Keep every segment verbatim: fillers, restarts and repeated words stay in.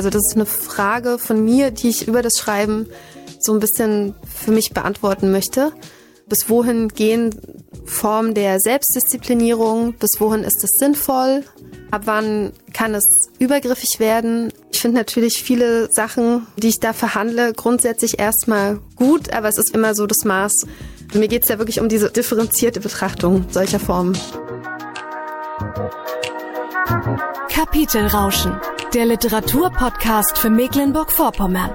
Also das ist eine Frage von mir, die ich über das Schreiben so ein bisschen für mich beantworten möchte. Bis wohin gehen Formen der Selbstdisziplinierung? Bis wohin ist es sinnvoll? Ab wann kann es übergriffig werden? Ich finde natürlich viele Sachen, die ich da verhandle, grundsätzlich erstmal gut, aber es ist immer so das Maß. Mir geht es ja wirklich um diese differenzierte Betrachtung solcher Formen. Kapitelrauschen, der Literaturpodcast für Mecklenburg-Vorpommern.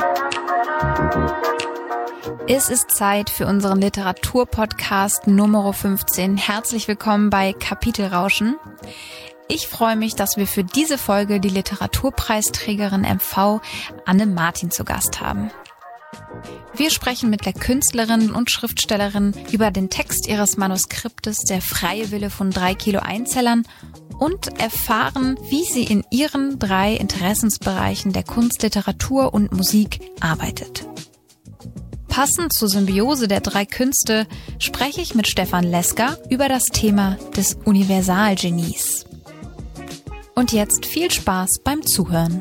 Es ist Zeit für unseren Literaturpodcast Nummer fünfzehn. Herzlich willkommen bei Kapitelrauschen. Ich freue mich, dass wir für diese Folge die Literaturpreisträgerin M V Anne Martin zu Gast haben. Wir sprechen mit der Künstlerin und Schriftstellerin über den Text ihres Manuskriptes Der freie Wille von drei Kilo Einzellern und erfahren, wie sie in ihren drei Interessensbereichen der Kunst, Literatur und Musik arbeitet. Passend zur Symbiose der drei Künste spreche ich mit Stefan Leska über das Thema des Universalgenies. Und jetzt viel Spaß beim Zuhören.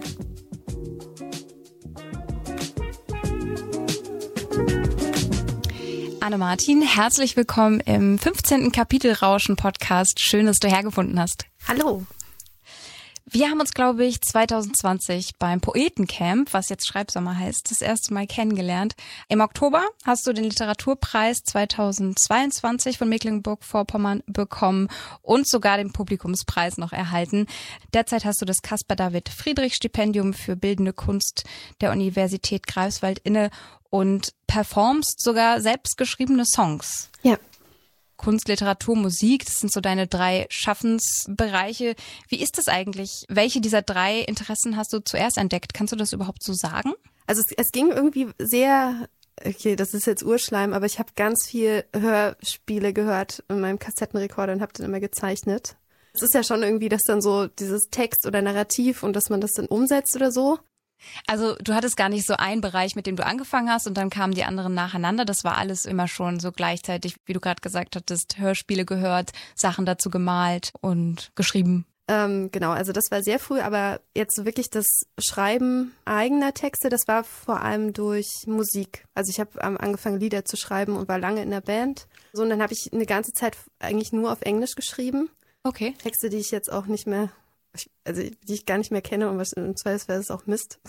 Anne Martin, herzlich willkommen im fünfzehnten Kapitelrauschen-Podcast. Schön, dass du hergefunden hast. Hallo. Wir haben uns, glaube ich, zwanzig zwanzig beim Poetencamp, was jetzt Schreibsommer heißt, das erste Mal kennengelernt. Im Oktober hast du den Literaturpreis zweitausendzweiundzwanzig von Mecklenburg-Vorpommern bekommen und sogar den Publikumspreis noch erhalten. Derzeit hast du das Caspar-David-Friedrich-Stipendium für Bildende Kunst der Universität Greifswald inne und performst sogar selbstgeschriebene Songs. Ja. Kunst, Literatur, Musik, das sind so deine drei Schaffensbereiche. Wie ist das eigentlich? Welche dieser drei Interessen hast du zuerst entdeckt? Kannst du das überhaupt so sagen? Also es, es ging irgendwie sehr, okay, das ist jetzt Urschleim, aber ich habe ganz viel Hörspiele gehört in meinem Kassettenrekorder und habe dann immer gezeichnet. Es ist ja schon irgendwie, dass dann so dieses Text oder Narrativ und dass man das dann umsetzt oder so. Also du hattest gar nicht so einen Bereich, mit dem du angefangen hast und dann kamen die anderen nacheinander. Das war alles immer schon so gleichzeitig, wie du gerade gesagt hattest, Hörspiele gehört, Sachen dazu gemalt und geschrieben. Ähm, genau, also das war sehr früh, aber jetzt wirklich das Schreiben eigener Texte, das war vor allem durch Musik. Also ich habe ähm, angefangen, Lieder zu schreiben und war lange in der Band. So, und dann habe ich eine ganze Zeit eigentlich nur auf Englisch geschrieben. Okay. Texte, die ich jetzt auch nicht mehr... also die ich gar nicht mehr kenne und was im Zweifelsfall ist auch Mist.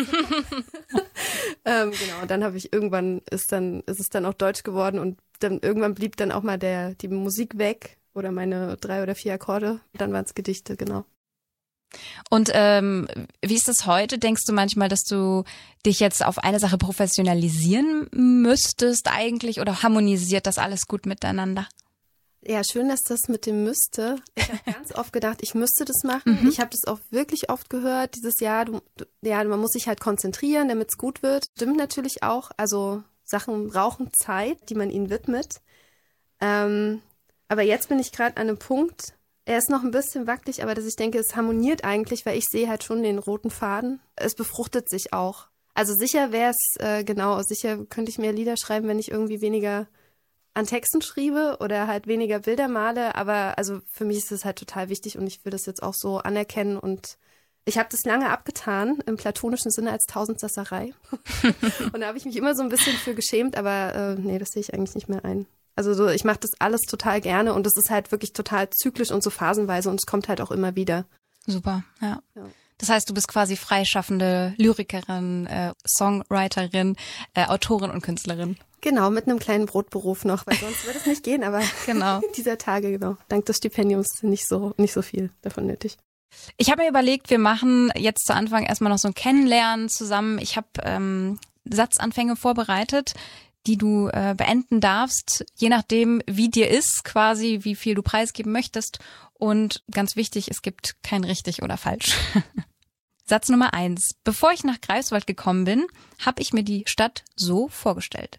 ähm, genau, und dann habe ich irgendwann ist dann ist es dann auch Deutsch geworden und dann irgendwann blieb dann auch mal der die Musik weg oder meine drei oder vier Akkorde. Dann waren es Gedichte, genau. Und ähm, wie ist das heute? Denkst du manchmal, dass du dich jetzt auf eine Sache professionalisieren müsstest eigentlich oder harmonisiert das alles gut miteinander? Ja, schön, dass das mit dem müsste. Ich habe ganz oft gedacht, ich müsste das machen. Mhm. Ich habe das auch wirklich oft gehört, dieses Jahr, du, du, ja, man muss sich halt konzentrieren, damit es gut wird. Stimmt natürlich auch. Also Sachen brauchen Zeit, die man ihnen widmet. Ähm, aber jetzt bin ich gerade an einem Punkt, er ist noch ein bisschen wackelig, aber dass ich denke, es harmoniert eigentlich, weil ich sehe halt schon den roten Faden. Es befruchtet sich auch. Also sicher wäre es, äh, genau, sicher könnte ich mehr Lieder schreiben, wenn ich irgendwie weniger an Texten schriebe oder halt weniger Bilder male, aber also für mich ist das halt total wichtig und ich will das jetzt auch so anerkennen und ich habe das lange abgetan, im platonischen Sinne als Tausendsasserei und da habe ich mich immer so ein bisschen für geschämt, aber äh, nee, das sehe ich eigentlich nicht mehr ein. Also so, ich mache das alles total gerne und es ist halt wirklich total zyklisch und so phasenweise und es kommt halt auch immer wieder. Super, ja. ja. Das heißt, du bist quasi freischaffende Lyrikerin, äh, Songwriterin, äh, Autorin und Künstlerin. Genau, mit einem kleinen Brotberuf noch, weil sonst würde es nicht gehen, aber genau. dieser Tage, genau, dank des Stipendiums nicht so nicht so viel davon nötig. Ich habe mir überlegt, wir machen jetzt zu Anfang erstmal noch so ein Kennenlernen zusammen. Ich habe ähm, Satzanfänge vorbereitet, die du äh, beenden darfst, je nachdem, wie dir ist, quasi, wie viel du preisgeben möchtest. Und ganz wichtig, es gibt kein richtig oder falsch. Satz Nummer eins. Bevor ich nach Greifswald gekommen bin, habe ich mir die Stadt so vorgestellt.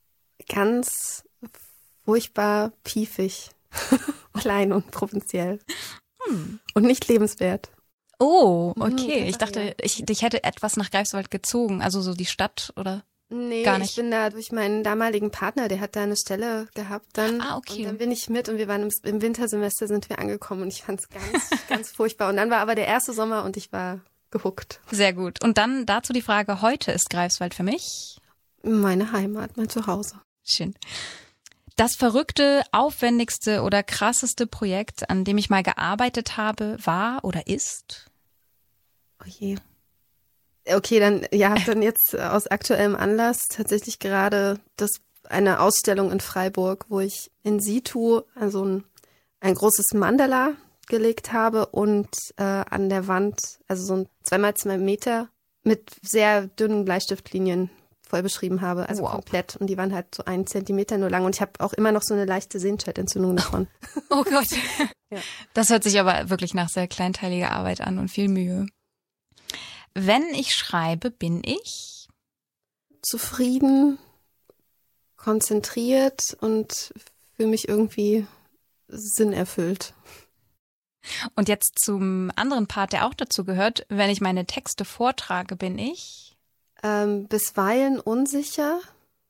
Ganz furchtbar piefig, klein und provinziell hm. und nicht lebenswert. Oh, okay. Ich dachte, ich, ich hätte etwas nach Greifswald gezogen, also so die Stadt oder nee, gar nicht? Ich bin da durch meinen damaligen Partner, der hat da eine Stelle gehabt dann. Ah, okay. Und dann bin ich mit und wir waren im, im Wintersemester sind wir angekommen und ich fand es ganz, ganz furchtbar. Und dann war aber der erste Sommer und ich war gehuckt. Sehr gut. Und dann dazu die Frage, heute ist Greifswald für mich? Meine Heimat, mein Zuhause. Schön. Das verrückte, aufwendigste oder krasseste Projekt, an dem ich mal gearbeitet habe, war oder ist? Oh je. Okay, dann, ja, dann jetzt aus aktuellem Anlass tatsächlich gerade das, eine Ausstellung in Freiburg, wo ich in situ also ein, ein großes Mandala gelegt habe und äh, an der Wand, also so ein zweimal zwei Meter mit sehr dünnen Bleistiftlinien voll beschrieben habe, also wow. komplett. Und die waren halt so einen Zentimeter nur lang und ich habe auch immer noch so eine leichte Sehenscheidentzündung davon. Oh Gott. Ja. Das hört sich aber wirklich nach sehr kleinteiliger Arbeit an und viel Mühe. Wenn ich schreibe, bin ich zufrieden, konzentriert und fühle mich irgendwie sinnerfüllt. Und jetzt zum anderen Part, der auch dazu gehört. Wenn ich meine Texte vortrage, bin ich ähm, bisweilen unsicher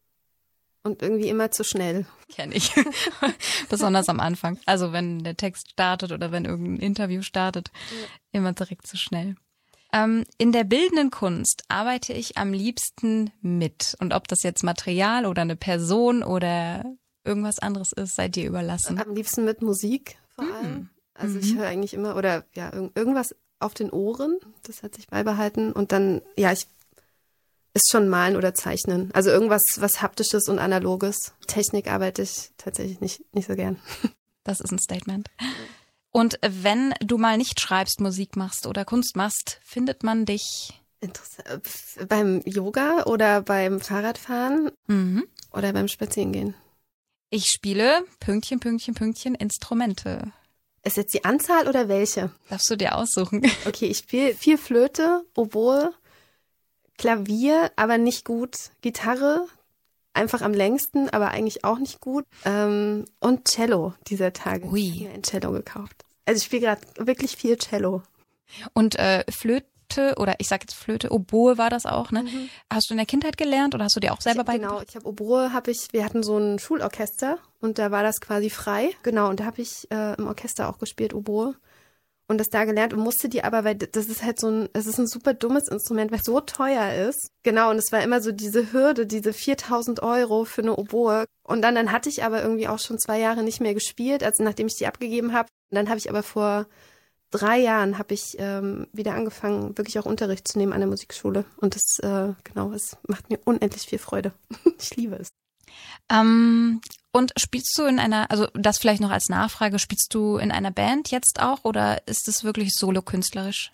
und irgendwie immer zu schnell. Kenne ich. Besonders am Anfang. Also wenn der Text startet oder wenn irgendein Interview startet, ja. immer direkt zu schnell. Ähm, in der bildenden Kunst arbeite ich am liebsten mit. Und ob das jetzt Material oder eine Person oder irgendwas anderes ist, sei dir überlassen. Am liebsten mit Musik vor mhm. allem. Also mhm. ich höre eigentlich immer, oder ja, irgendwas auf den Ohren, das hat sich beibehalten. Und dann, ja, ich ist schon Malen oder Zeichnen. Also irgendwas, was Haptisches und Analoges. Technik arbeite ich tatsächlich nicht, nicht so gern. Das ist ein Statement. Und wenn du mal nicht schreibst, Musik machst oder Kunst machst, findet man dich? Interessant. Beim Yoga oder beim Fahrradfahren mhm. oder beim Spazierengehen? Ich spiele Pünktchen, Pünktchen, Pünktchen Instrumente. Ist jetzt die Anzahl oder welche? Darfst du dir aussuchen. Okay, ich spiele viel Flöte, Oboe, Klavier, aber nicht gut. Gitarre, einfach am längsten, aber eigentlich auch nicht gut. Ähm, und Cello dieser Tage. Ui. Ich habe mir ein Cello gekauft. Also ich spiele gerade wirklich viel Cello. Und äh, Flöte, oder ich sag jetzt Flöte, Oboe war das auch, ne? Mhm. Hast du in der Kindheit gelernt oder hast du dir auch selber beigebracht? Genau, ich habe Oboe, habe ich, wir hatten so ein Schulorchester und da war das quasi frei. Genau, und da habe ich äh, im Orchester auch gespielt, Oboe. Und das da gelernt und musste die aber, weil das ist halt so ein, es ist ein super dummes Instrument, weil es so teuer ist. Genau, und es war immer so diese Hürde, diese viertausend Euro für eine Oboe. Und dann, dann hatte ich aber irgendwie auch schon zwei Jahre nicht mehr gespielt, also nachdem ich die abgegeben habe. Und dann habe ich aber vor drei Jahren habe ich ähm, wieder angefangen, wirklich auch Unterricht zu nehmen an der Musikschule. Und das, äh, genau, es macht mir unendlich viel Freude. Ich liebe es. Ähm, und spielst du in einer, also das vielleicht noch als Nachfrage, spielst du in einer Band jetzt auch oder ist es wirklich solo-künstlerisch?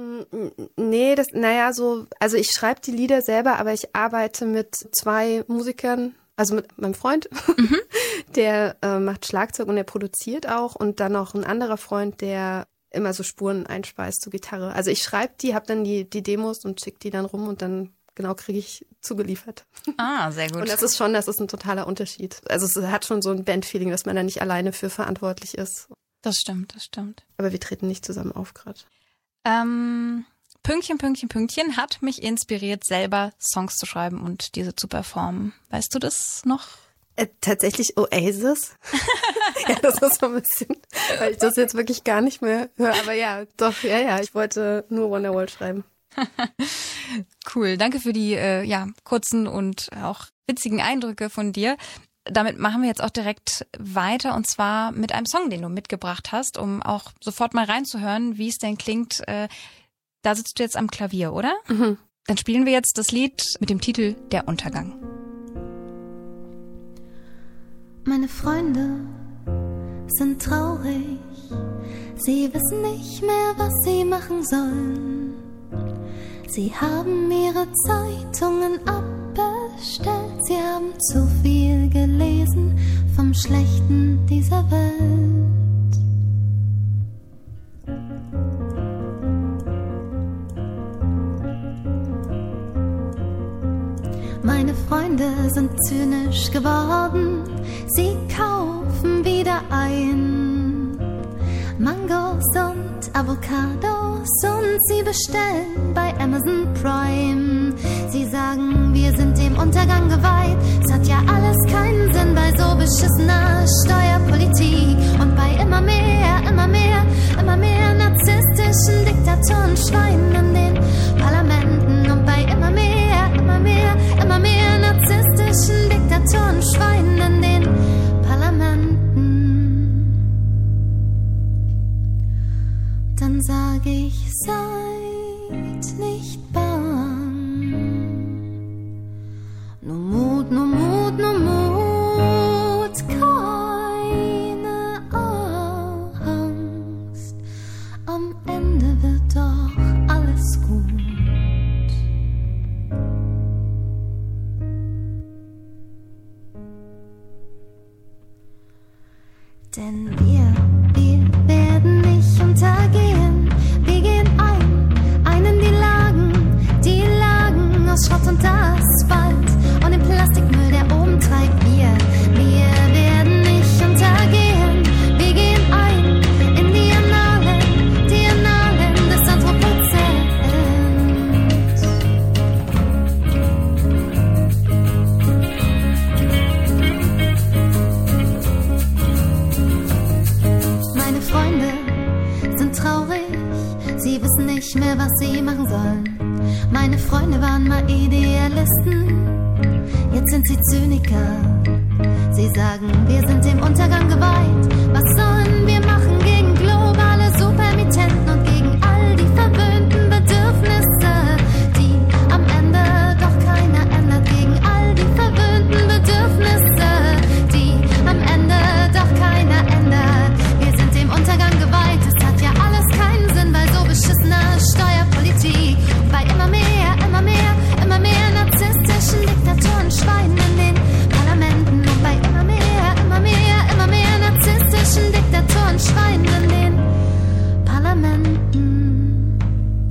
Nee, das, naja, so, also ich schreibe die Lieder selber, aber ich arbeite mit zwei Musikern, also mit meinem Freund, mhm. der äh, macht Schlagzeug und der produziert auch und dann noch ein anderer Freund, der immer so Spuren einspeist zur Gitarre. Also ich schreibe die, habe dann die, die Demos und schicke die dann rum und dann genau kriege ich zugeliefert. Ah, sehr gut. Und das ist schon, das ist ein totaler Unterschied. Also es hat schon so ein Bandfeeling, dass man da nicht alleine für verantwortlich ist. Das stimmt, das stimmt. Aber wir treten nicht zusammen auf gerade. Ähm, Pünktchen, Pünktchen, Pünktchen hat mich inspiriert, selber Songs zu schreiben und diese zu performen. Weißt du das noch? Äh, tatsächlich Oasis. Ja, das ist so ein bisschen, weil ich das jetzt wirklich gar nicht mehr höre. Aber ja, doch, ja, ja, ich wollte nur Wonderwall schreiben. Cool, danke für die äh, ja, kurzen und auch witzigen Eindrücke von dir. Damit machen wir jetzt auch direkt weiter und zwar mit einem Song, den du mitgebracht hast, um auch sofort mal reinzuhören, wie es denn klingt. Äh, da sitzt du jetzt am Klavier, oder? Mhm. Dann spielen wir jetzt das Lied mit dem Titel Der Untergang. Meine Freunde sind traurig, sie wissen nicht mehr, was sie machen sollen. Sie haben ihre Zeitungen abbestellt, sie haben zu viel gelesen vom Schlechten dieser Welt. Meine Freunde sind zynisch geworden, sie kaufen wieder ein. Mangos und Avocados und sie bestellen bei Amazon Prime. Sie sagen, wir sind dem Untergang geweiht. Es hat ja alles keinen Sinn bei so beschissener Steuerpolitik. Und bei immer mehr, immer mehr, immer mehr narzisstischen Diktatoren, Schweinen in den sag ich, seid nicht bang. Nur Mut, nur Mut, nur Mut, keine Angst. Am Ende wird doch alles gut. Denn wir, wir werden nicht untergehen. Wir gehen ein, ein in die Lagen, die Lagen aus Schrott und Asphalt und dem Plastikmüll, der oben treibt. Wir, wir werden nicht untergehen. Wir gehen ein in die Annalen, die Annalen des Anthropozäns. Meine Freunde sind traurig, sie wissen nicht mehr, was sie machen sollen. Meine Freunde waren mal Idealisten, jetzt sind sie Zyniker. Sie sagen, wir sind dem Untergang geweiht. Was sollen wir machen gegen globale Superemittenten und gegen all die verwöhnten Bedürfnisse, die am Ende doch keiner ändert? Gegen all die verwöhnten Bedürfnisse, die am Ende doch keiner ändert. Wir sind dem Untergang geweiht. Es hat ja alles keinen Sinn bei so beschissener Steuerpolitik. Und bei immer mehr, immer mehr, immer mehr narzisstischen Diktatoren, Schweinen in den Parlamenten. Und bei immer mehr, immer mehr, immer mehr narzisstischen Diktatoren, Schweinen in den Parlamenten.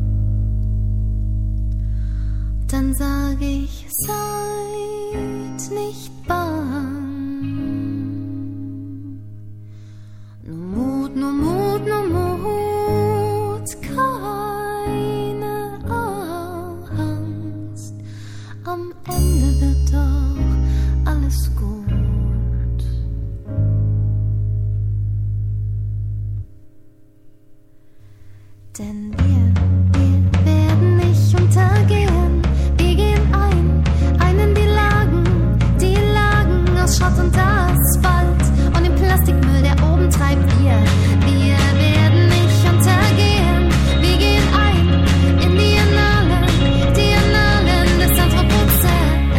Dann sag ich, seid nicht bang. Nur Mut, nur Mut, nur Mut, keine Angst. Am Ende wird doch alles gut. Denn wir, wir werden nicht untergehen. Wir gehen ein, ein in die Lagen, die Lagen aus Schrott und Asphalt und dem Plastikmüll, der oben treibt. Wir, wir werden nicht untergehen. Wir gehen ein in die Annalen, die Annalen des Anthropozäns.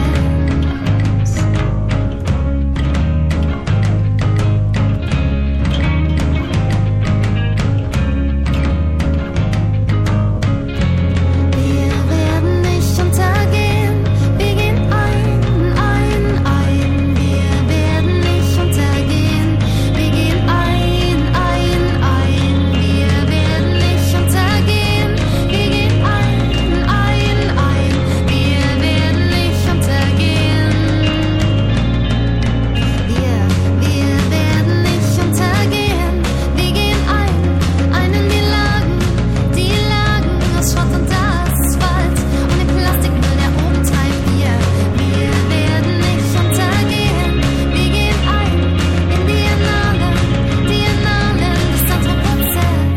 Wir werden nicht untergehen. Wir gehen ein, ein, ein. Wir werden nicht untergehen. Wir gehen ein, ein, ein. Wir werden nicht untergehen. Wir gehen ein, ein, ein. Wir werden nicht untergehen. Wir, wir werden nicht untergehen. Wir gehen ein, ein in die Lagen, die Lagen aus Schrott und Asphalt und dem Plastikmüll, der oben treibt. Wir, wir werden nicht untergehen. Wir gehen ein in die Annalen, die Annalen des Anthropozäns.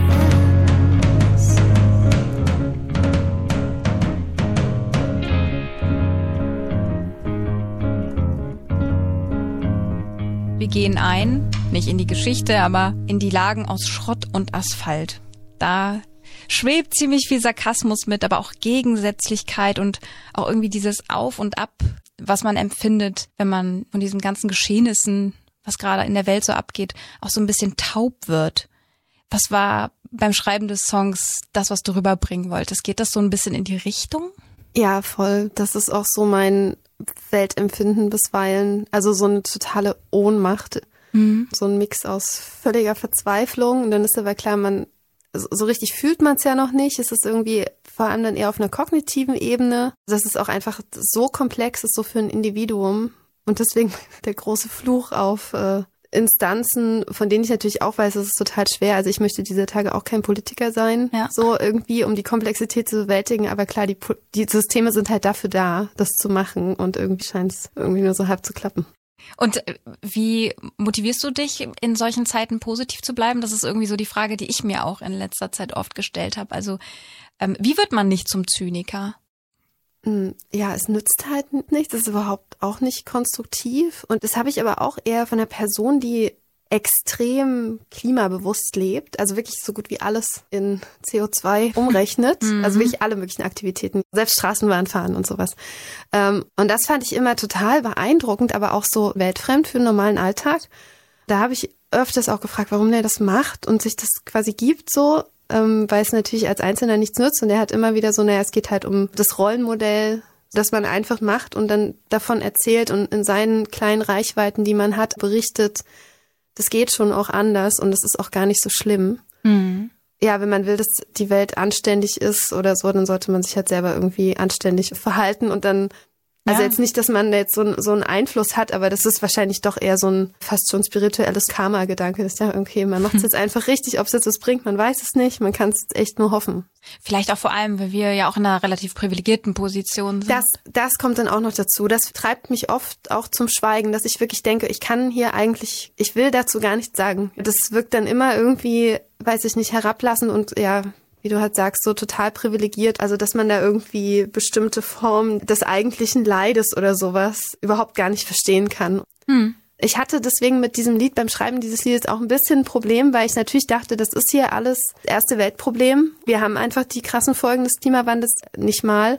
Wir gehen ein, nicht in die Geschichte, aber in die Lagen aus Schrott und Asphalt. Da schwebt ziemlich viel Sarkasmus mit, aber auch Gegensätzlichkeit und auch irgendwie dieses Auf und Ab, was man empfindet, wenn man von diesen ganzen Geschehnissen, was gerade in der Welt so abgeht, auch so ein bisschen taub wird. Was war beim Schreiben des Songs das, was du rüberbringen wolltest? Geht das so ein bisschen in die Richtung? Ja, voll. Das ist auch so mein Weltempfinden bisweilen. Also so eine totale Ohnmacht. Mhm. So ein Mix aus völliger Verzweiflung. Und dann ist aber klar, man, so richtig fühlt man es ja noch nicht. Es ist irgendwie vor allem dann eher auf einer kognitiven Ebene. Das ist auch einfach so komplex, ist so für ein Individuum. Und deswegen der große Fluch auf äh, Instanzen, von denen ich natürlich auch weiß, es ist total schwer. Also ich möchte dieser Tage auch kein Politiker sein, ja. So irgendwie, um die Komplexität zu bewältigen. Aber klar, die, die Systeme sind halt dafür da, das zu machen. Und irgendwie scheint es irgendwie nur so halb zu klappen. Und wie motivierst du dich, in solchen Zeiten positiv zu bleiben? Das ist irgendwie so die Frage, die ich mir auch in letzter Zeit oft gestellt habe. Also ähm, wie wird man nicht zum Zyniker? Ja, es nützt halt nichts, das ist überhaupt auch nicht konstruktiv. Und das habe ich aber auch eher von einer Person, die extrem klimabewusst lebt, also wirklich so gut wie alles in C O zwei umrechnet, mhm. also wirklich alle möglichen Aktivitäten, selbst Straßenbahn fahren und sowas. Ähm, und das fand ich immer total beeindruckend, aber auch so weltfremd für den normalen Alltag. Da habe ich öfters auch gefragt, warum der das macht und sich das quasi gibt so, ähm, weil es natürlich als Einzelner nichts nützt und er hat immer wieder so, naja, es geht halt um das Rollenmodell, das man einfach macht und dann davon erzählt und in seinen kleinen Reichweiten, die man hat, berichtet, das geht schon auch anders und das ist auch gar nicht so schlimm. Mhm. Ja, wenn man will, dass die Welt anständig ist oder so, dann sollte man sich halt selber irgendwie anständig verhalten und dann, also ja. jetzt nicht, dass man jetzt so, so einen Einfluss hat, aber das ist wahrscheinlich doch eher so ein fast schon spirituelles Karma-Gedanke. Das ist ja, okay, man macht es jetzt einfach richtig, ob es jetzt was bringt, man weiß es nicht, man kann es echt nur hoffen. Vielleicht auch vor allem, weil wir ja auch in einer relativ privilegierten Position sind. Das, das kommt dann auch noch dazu. Das treibt mich oft auch zum Schweigen, dass ich wirklich denke, ich kann hier eigentlich, ich will dazu gar nichts sagen. Das wirkt dann immer irgendwie, weiß ich nicht, herablassend und ja, wie du halt sagst, so total privilegiert. Also, dass man da irgendwie bestimmte Formen des eigentlichen Leides oder sowas überhaupt gar nicht verstehen kann. Hm. Ich hatte deswegen mit diesem Lied, beim Schreiben dieses Liedes auch ein bisschen ein Problem, weil ich natürlich dachte, das ist hier alles erste Weltproblem. Wir haben einfach die krassen Folgen des Klimawandels nicht mal.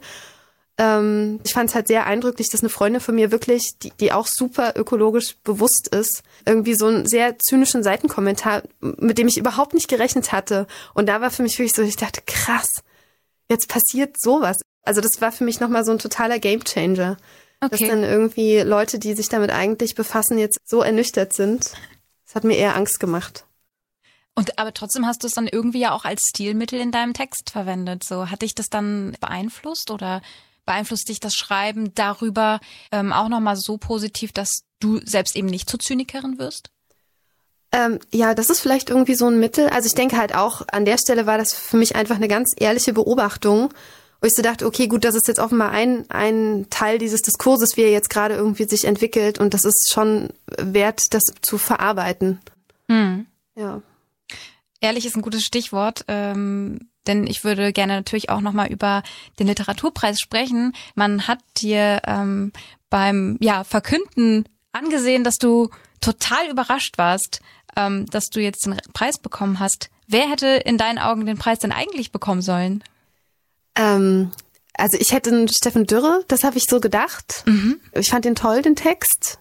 Ähm, ich fand es halt sehr eindrücklich, dass eine Freundin von mir wirklich, die, die auch super ökologisch bewusst ist, irgendwie so einen sehr zynischen Seitenkommentar, mit dem ich überhaupt nicht gerechnet hatte. Und da war für mich wirklich so, ich dachte, krass, jetzt passiert sowas. Also das war für mich nochmal so ein totaler Gamechanger. Okay. Dass dann irgendwie Leute, die sich damit eigentlich befassen, jetzt so ernüchtert sind. Das hat mir eher Angst gemacht. Und aber trotzdem hast du es dann irgendwie ja auch als Stilmittel in deinem Text verwendet. So, hat dich das dann beeinflusst oder beeinflusst dich das Schreiben darüber ähm, auch nochmal so positiv, dass du selbst eben nicht zur Zynikerin wirst? Ähm, ja, das ist vielleicht irgendwie so ein Mittel. Also ich denke halt auch, an der Stelle war das für mich einfach eine ganz ehrliche Beobachtung, wo ich so dachte, okay, gut, das ist jetzt offenbar ein, ein Teil dieses Diskurses, wie er jetzt gerade irgendwie sich entwickelt und das ist schon wert, das zu verarbeiten. Hm. Ja. Ehrlich ist ein gutes Stichwort, ähm, denn ich würde gerne natürlich auch nochmal über den Literaturpreis sprechen. Man hat dir ähm, beim ja Verkünden angesehen, dass du total überrascht warst, ähm, dass du jetzt den Preis bekommen hast. Wer hätte in deinen Augen den Preis denn eigentlich bekommen sollen? Ähm, also ich hätte einen Steffen Dürre, das habe ich so gedacht. Mhm. Ich fand den toll, den Text.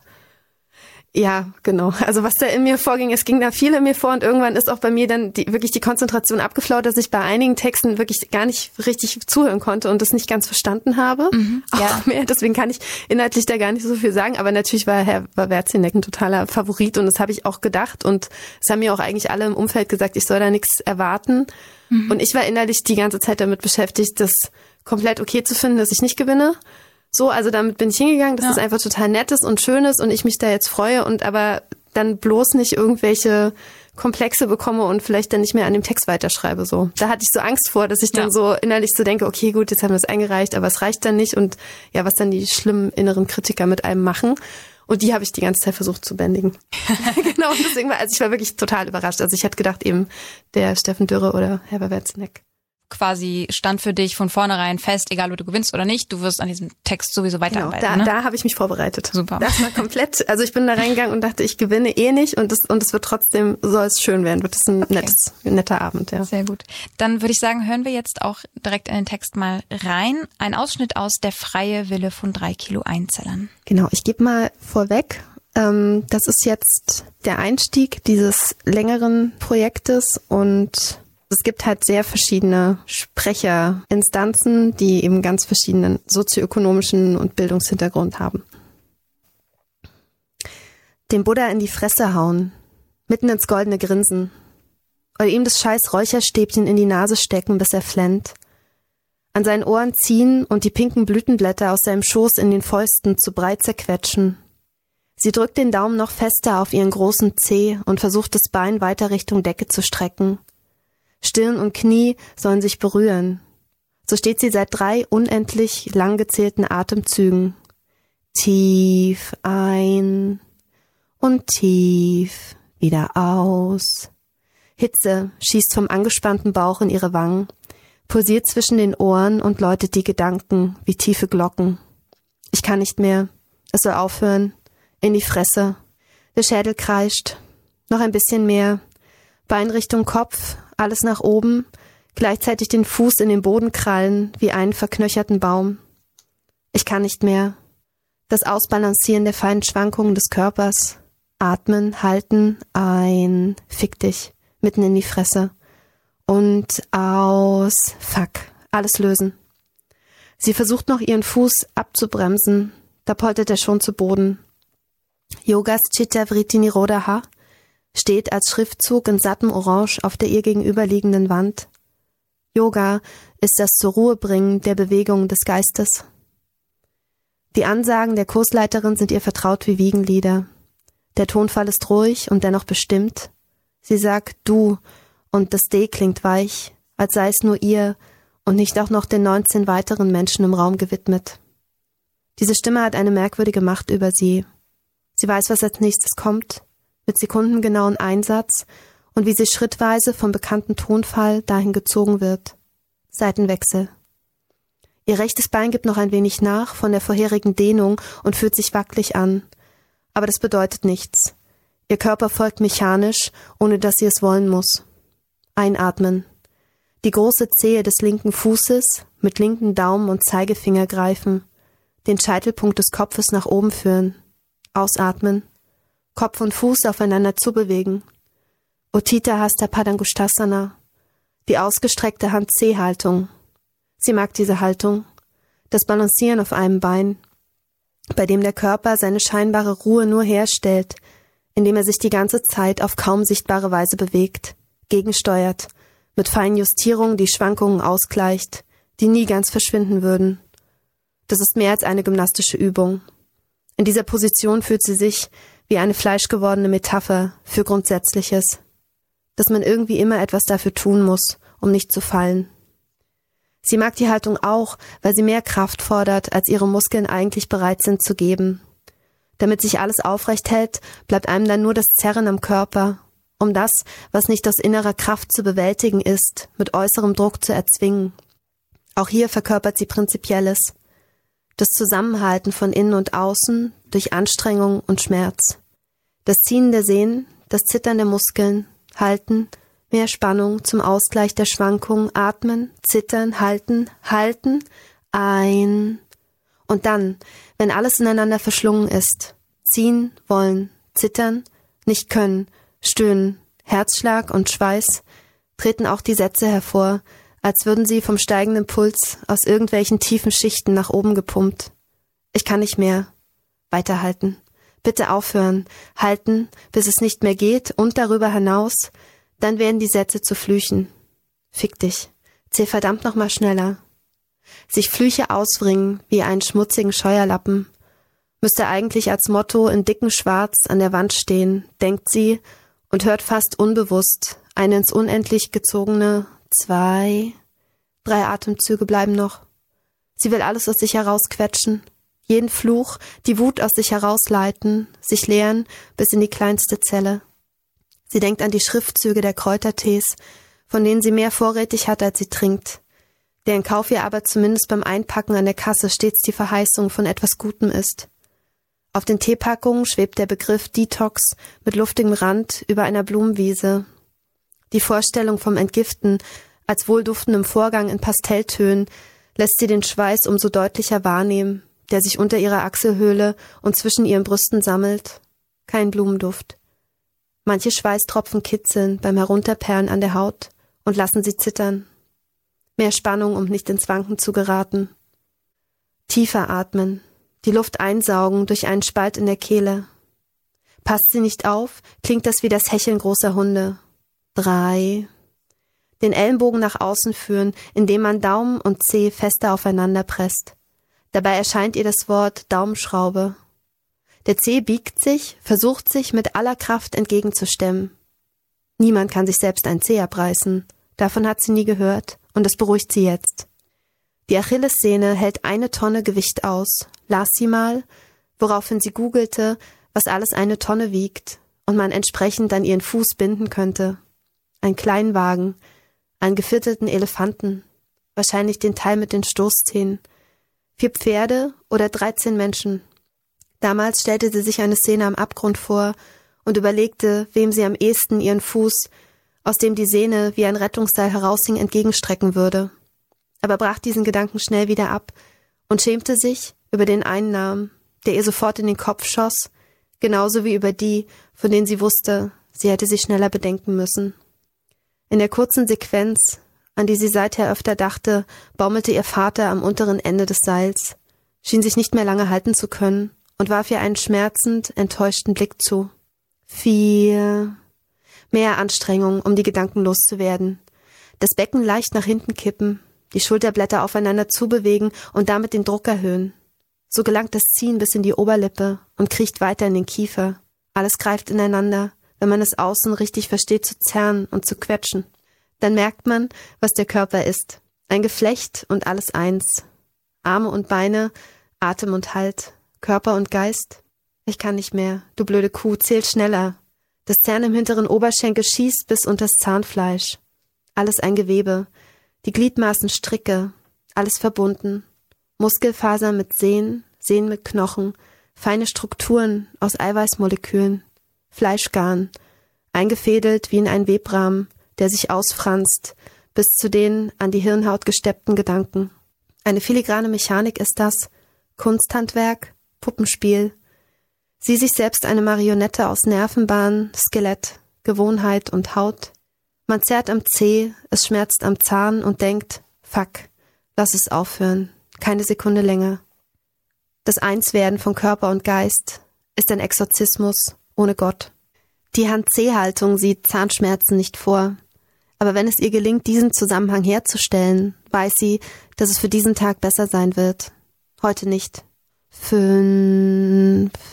Ja, genau. Also was da in mir vorging, es ging da viel in mir vor und irgendwann ist auch bei mir dann die, wirklich die Konzentration abgeflaut, dass ich bei einigen Texten wirklich gar nicht richtig zuhören konnte und das nicht ganz verstanden habe. Mhm, auch ja. mehr. Deswegen kann ich inhaltlich da gar nicht so viel sagen. Aber natürlich war Herr Wawrzynek ein totaler Favorit und das habe ich auch gedacht und es haben mir auch eigentlich alle im Umfeld gesagt, ich soll da nichts erwarten. Mhm. Und ich war innerlich die ganze Zeit damit beschäftigt, das komplett okay zu finden, dass ich nicht gewinne. So, also damit bin ich hingegangen, dass ja. das einfach total nett ist und schön ist und ich mich da jetzt freue und aber dann bloß nicht irgendwelche Komplexe bekomme und vielleicht dann nicht mehr an dem Text weiterschreibe. So, da hatte ich so Angst vor, dass ich dann ja. so innerlich so denke, okay, gut, jetzt haben wir es eingereicht, aber es reicht dann nicht und ja, was dann die schlimmen inneren Kritiker mit einem machen. Und die habe ich die ganze Zeit versucht zu bändigen. Genau, und deswegen war, also ich war wirklich total überrascht. Also ich hätte gedacht eben der Steffen Dürre oder Herr Wawrzynek. Quasi stand für dich von vornherein fest, egal ob du gewinnst oder nicht, du wirst an diesem Text sowieso weiterarbeiten. Genau, da, ne? da habe ich mich vorbereitet. Super. Das war komplett, also ich bin da reingegangen und dachte, ich gewinne eh nicht und es und es wird trotzdem, soll es schön werden, wird es ein okay. nettes, ein netter Abend, ja. Sehr gut. Dann würde ich sagen, hören wir jetzt auch direkt in den Text mal rein. Ein Ausschnitt aus Der freie Wille von drei Kilo Einzellern. Genau, ich gebe mal vorweg, ähm, das ist jetzt der Einstieg dieses längeren Projektes und es gibt halt sehr verschiedene Sprecherinstanzen, die eben ganz verschiedenen sozioökonomischen und Bildungshintergrund haben. Dem Buddha in die Fresse hauen, mitten ins goldene Grinsen. Oder ihm das scheiß Räucherstäbchen in die Nase stecken, bis er flennt. An seinen Ohren ziehen und die pinken Blütenblätter aus seinem Schoß in den Fäusten zu breit zerquetschen. Sie drückt den Daumen noch fester auf ihren großen Zeh und versucht das Bein weiter Richtung Decke zu strecken. Stirn und Knie sollen sich berühren. So steht sie seit drei unendlich lang gezählten Atemzügen. Tief ein und tief wieder aus. Hitze schießt vom angespannten Bauch in ihre Wangen, pulsiert zwischen den Ohren und läutet die Gedanken wie tiefe Glocken. Ich kann nicht mehr. Es soll aufhören. In die Fresse. Der Schädel kreischt. Noch ein bisschen mehr. Bein Richtung Kopf, alles nach oben, gleichzeitig den Fuß in den Boden krallen, wie einen verknöcherten Baum. Ich kann nicht mehr. Das Ausbalancieren der feinen Schwankungen des Körpers. Atmen, halten, ein, fick dich, mitten in die Fresse. Und aus, fuck, alles lösen. Sie versucht noch ihren Fuß abzubremsen, da poltert er schon zu Boden. Yogas Chitta Vritti Nirodha steht als Schriftzug in sattem Orange auf der ihr gegenüberliegenden Wand. Yoga ist das zur Ruhe bringen der Bewegung des Geistes. Die Ansagen der Kursleiterin sind ihr vertraut wie Wiegenlieder. Der Tonfall ist ruhig und dennoch bestimmt. Sie sagt du und das D klingt weich, als sei es nur ihr und nicht auch noch den neunzehn weiteren Menschen im Raum gewidmet. Diese Stimme hat eine merkwürdige Macht über sie. Sie weiß, was als nächstes kommt, mit sekundengenauen Einsatz und wie sie schrittweise vom bekannten Tonfall dahin gezogen wird. Seitenwechsel. Ihr rechtes Bein gibt noch ein wenig nach von der vorherigen Dehnung und fühlt sich wackelig an. Aber das bedeutet nichts. Ihr Körper folgt mechanisch, ohne dass sie es wollen muss. Einatmen. Die große Zehe des linken Fußes mit linken Daumen und Zeigefinger greifen. Den Scheitelpunkt des Kopfes nach oben führen. Ausatmen. Kopf und Fuß aufeinander zubewegen. Utthita Hasta Padangusthasana. Die ausgestreckte Hand-C-Haltung. Sie mag diese Haltung. Das Balancieren auf einem Bein, bei dem der Körper seine scheinbare Ruhe nur herstellt, indem er sich die ganze Zeit auf kaum sichtbare Weise bewegt, gegensteuert, mit feinen Justierungen die Schwankungen ausgleicht, die nie ganz verschwinden würden. Das ist mehr als eine gymnastische Übung. In dieser Position fühlt sie sich wie eine fleischgewordene Metapher für Grundsätzliches, dass man irgendwie immer etwas dafür tun muss, um nicht zu fallen. Sie mag die Haltung auch, weil sie mehr Kraft fordert, als ihre Muskeln eigentlich bereit sind zu geben. Damit sich alles aufrecht hält, bleibt einem dann nur das Zerren am Körper, um das, was nicht aus innerer Kraft zu bewältigen ist, mit äußerem Druck zu erzwingen. Auch hier verkörpert sie Prinzipielles. Das Zusammenhalten von innen und außen durch Anstrengung und Schmerz. Das Ziehen der Sehnen, das Zittern der Muskeln, Halten, mehr Spannung zum Ausgleich der Schwankungen, atmen, zittern, halten, halten, ein. Und dann, wenn alles ineinander verschlungen ist, ziehen, wollen, zittern, nicht können, stöhnen, Herzschlag und Schweiß, treten auch die Sätze hervor, als würden sie vom steigenden Puls aus irgendwelchen tiefen Schichten nach oben gepumpt. Ich kann nicht mehr. Weiterhalten. Bitte aufhören. Halten, bis es nicht mehr geht und darüber hinaus. Dann werden die Sätze zu Flüchen. Fick dich. Zähl verdammt noch mal schneller. Sich Flüche auswringen wie einen schmutzigen Scheuerlappen. Müsste eigentlich als Motto in dicken Schwarz an der Wand stehen, denkt sie und hört fast unbewusst eine ins Unendlich gezogene zwei, drei Atemzüge bleiben noch. Sie will alles aus sich herausquetschen, jeden Fluch, die Wut aus sich herausleiten, sich leeren bis in die kleinste Zelle. Sie denkt an die Schriftzüge der Kräutertees, von denen sie mehr vorrätig hat, als sie trinkt, deren Kauf ihr aber zumindest beim Einpacken an der Kasse stets die Verheißung von etwas Gutem ist. Auf den Teepackungen schwebt der Begriff Detox mit luftigem Rand über einer Blumenwiese. Die Vorstellung vom Entgiften als wohlduftendem Vorgang in Pastelltönen lässt sie den Schweiß umso deutlicher wahrnehmen, der sich unter ihrer Achselhöhle und zwischen ihren Brüsten sammelt. Kein Blumenduft. Manche Schweißtropfen kitzeln beim Herunterperlen an der Haut und lassen sie zittern. Mehr Spannung, um nicht ins Wanken zu geraten. Tiefer atmen, die Luft einsaugen durch einen Spalt in der Kehle. Passt sie nicht auf, klingt das wie das Hecheln großer Hunde. Drei. Den Ellenbogen nach außen führen, indem man Daumen und Zeh fester aufeinander presst. Dabei erscheint ihr das Wort Daumenschraube. Der Zeh biegt sich, versucht sich mit aller Kraft entgegenzustemmen. Niemand kann sich selbst ein Zeh abreißen. Davon hat sie nie gehört und es beruhigt sie jetzt. Die Achillessehne hält eine Tonne Gewicht aus, las sie mal, woraufhin sie googelte, was alles eine Tonne wiegt und man entsprechend an ihren Fuß binden könnte. Ein Kleinwagen, einen geviertelten Elefanten, wahrscheinlich den Teil mit den Stoßzähnen, vier Pferde oder dreizehn Menschen. Damals stellte sie sich eine Szene am Abgrund vor und überlegte, wem sie am ehesten ihren Fuß, aus dem die Sehne wie ein Rettungsseil heraushing, entgegenstrecken würde. Aber brach diesen Gedanken schnell wieder ab und schämte sich über den einen Namen, der ihr sofort in den Kopf schoss, genauso wie über die, von denen sie wusste, sie hätte sich schneller bedenken müssen. In der kurzen Sequenz, an die sie seither öfter dachte, baumelte ihr Vater am unteren Ende des Seils, schien sich nicht mehr lange halten zu können und warf ihr einen schmerzend enttäuschten Blick zu. Vier. Mehr Anstrengung, um die Gedanken loszuwerden. Das Becken leicht nach hinten kippen, die Schulterblätter aufeinander zubewegen und damit den Druck erhöhen. So gelangt das Ziehen bis in die Oberlippe und kriecht weiter in den Kiefer. Alles greift ineinander, wenn man es außen richtig versteht zu zerren und zu quetschen. Dann merkt man, was der Körper ist. Ein Geflecht und alles eins. Arme und Beine, Atem und Halt, Körper und Geist. Ich kann nicht mehr, du blöde Kuh, zähl schneller. Das Zerren im hinteren Oberschenkel schießt bis unters Zahnfleisch. Alles ein Gewebe, die Gliedmaßen Stricke, alles verbunden. Muskelfasern mit Sehnen, Sehnen mit Knochen, feine Strukturen aus Eiweißmolekülen, Fleischgarn, eingefädelt wie in einen Webrahmen, der sich ausfranst, bis zu den an die Hirnhaut gesteppten Gedanken. Eine filigrane Mechanik ist das, Kunsthandwerk, Puppenspiel. Sie sich selbst eine Marionette aus Nervenbahn, Skelett, Gewohnheit und Haut. Man zerrt am Zeh, es schmerzt am Zahn und denkt, fuck, lass es aufhören, keine Sekunde länger. Das Einswerden von Körper und Geist ist ein Exorzismus ohne Gott. Die Hand-Zeh-Haltung sieht Zahnschmerzen nicht vor. Aber wenn es ihr gelingt, diesen Zusammenhang herzustellen, weiß sie, dass es für diesen Tag besser sein wird. Heute nicht. Fünf.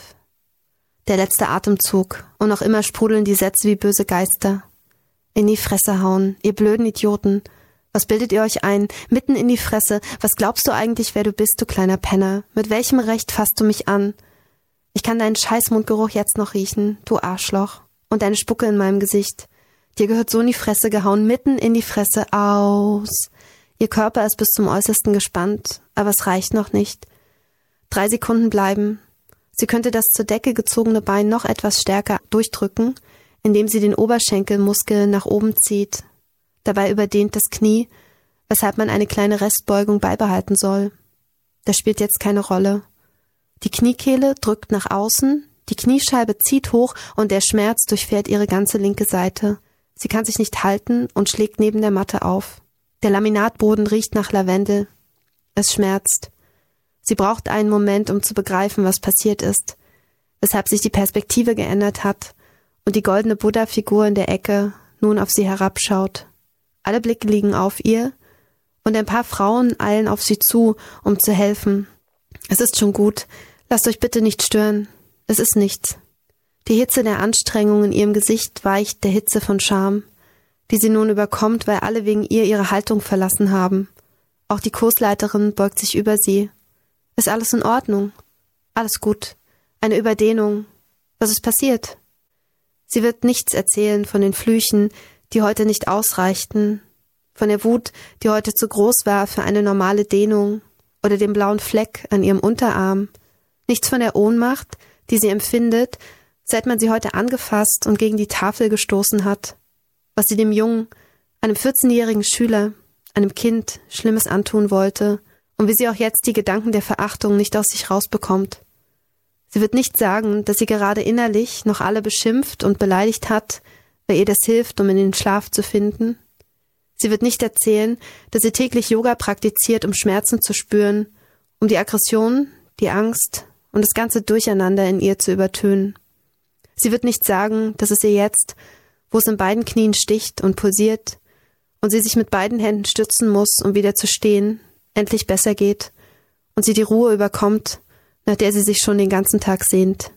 Der letzte Atemzug. Und noch immer sprudeln die Sätze wie böse Geister. In die Fresse hauen, ihr blöden Idioten. Was bildet ihr euch ein? Mitten in die Fresse. Was glaubst du eigentlich, wer du bist, du kleiner Penner? Mit welchem Recht fasst du mich an? Ich kann deinen Scheißmundgeruch jetzt noch riechen, du Arschloch. Und deine Spucke in meinem Gesicht. Dir gehört so in die Fresse gehauen, mitten in die Fresse, aus. Ihr Körper ist bis zum Äußersten gespannt, aber es reicht noch nicht. Drei Sekunden bleiben. Sie könnte das zur Decke gezogene Bein noch etwas stärker durchdrücken, indem sie den Oberschenkelmuskel nach oben zieht. Dabei überdehnt das Knie, weshalb man eine kleine Restbeugung beibehalten soll. Das spielt jetzt keine Rolle. Die Kniekehle drückt nach außen, die Kniescheibe zieht hoch und der Schmerz durchfährt ihre ganze linke Seite. Sie kann sich nicht halten und schlägt neben der Matte auf. Der Laminatboden riecht nach Lavendel. Es schmerzt. Sie braucht einen Moment, um zu begreifen, was passiert ist, weshalb sich die Perspektive geändert hat und die goldene Buddha-Figur in der Ecke nun auf sie herabschaut. Alle Blicke liegen auf ihr und ein paar Frauen eilen auf sie zu, um zu helfen. Es ist schon gut. Lasst euch bitte nicht stören. Es ist nichts. Die Hitze der Anstrengung in ihrem Gesicht weicht der Hitze von Scham, die sie nun überkommt, weil alle wegen ihr ihre Haltung verlassen haben. Auch die Kursleiterin beugt sich über sie. Ist alles in Ordnung? Alles gut. Eine Überdehnung. Was ist passiert? Sie wird nichts erzählen von den Flüchen, die heute nicht ausreichten, von der Wut, die heute zu groß war für eine normale Dehnung, oder dem blauen Fleck an ihrem Unterarm. Nichts von der Ohnmacht, die sie empfindet, seit man sie heute angefasst und gegen die Tafel gestoßen hat, was sie dem Jungen, einem vierzehnjährigen Schüler, einem Kind Schlimmes antun wollte und wie sie auch jetzt die Gedanken der Verachtung nicht aus sich rausbekommt. Sie wird nicht sagen, dass sie gerade innerlich noch alle beschimpft und beleidigt hat, weil ihr das hilft, um in den Schlaf zu finden. Sie wird nicht erzählen, dass sie täglich Yoga praktiziert, um Schmerzen zu spüren, um die Aggression, die Angst und das ganze Durcheinander in ihr zu übertönen. Sie wird nicht sagen, dass es ihr jetzt, wo es in beiden Knien sticht und pulsiert und sie sich mit beiden Händen stützen muss, um wieder zu stehen, endlich besser geht und sie die Ruhe überkommt, nach der sie sich schon den ganzen Tag sehnt.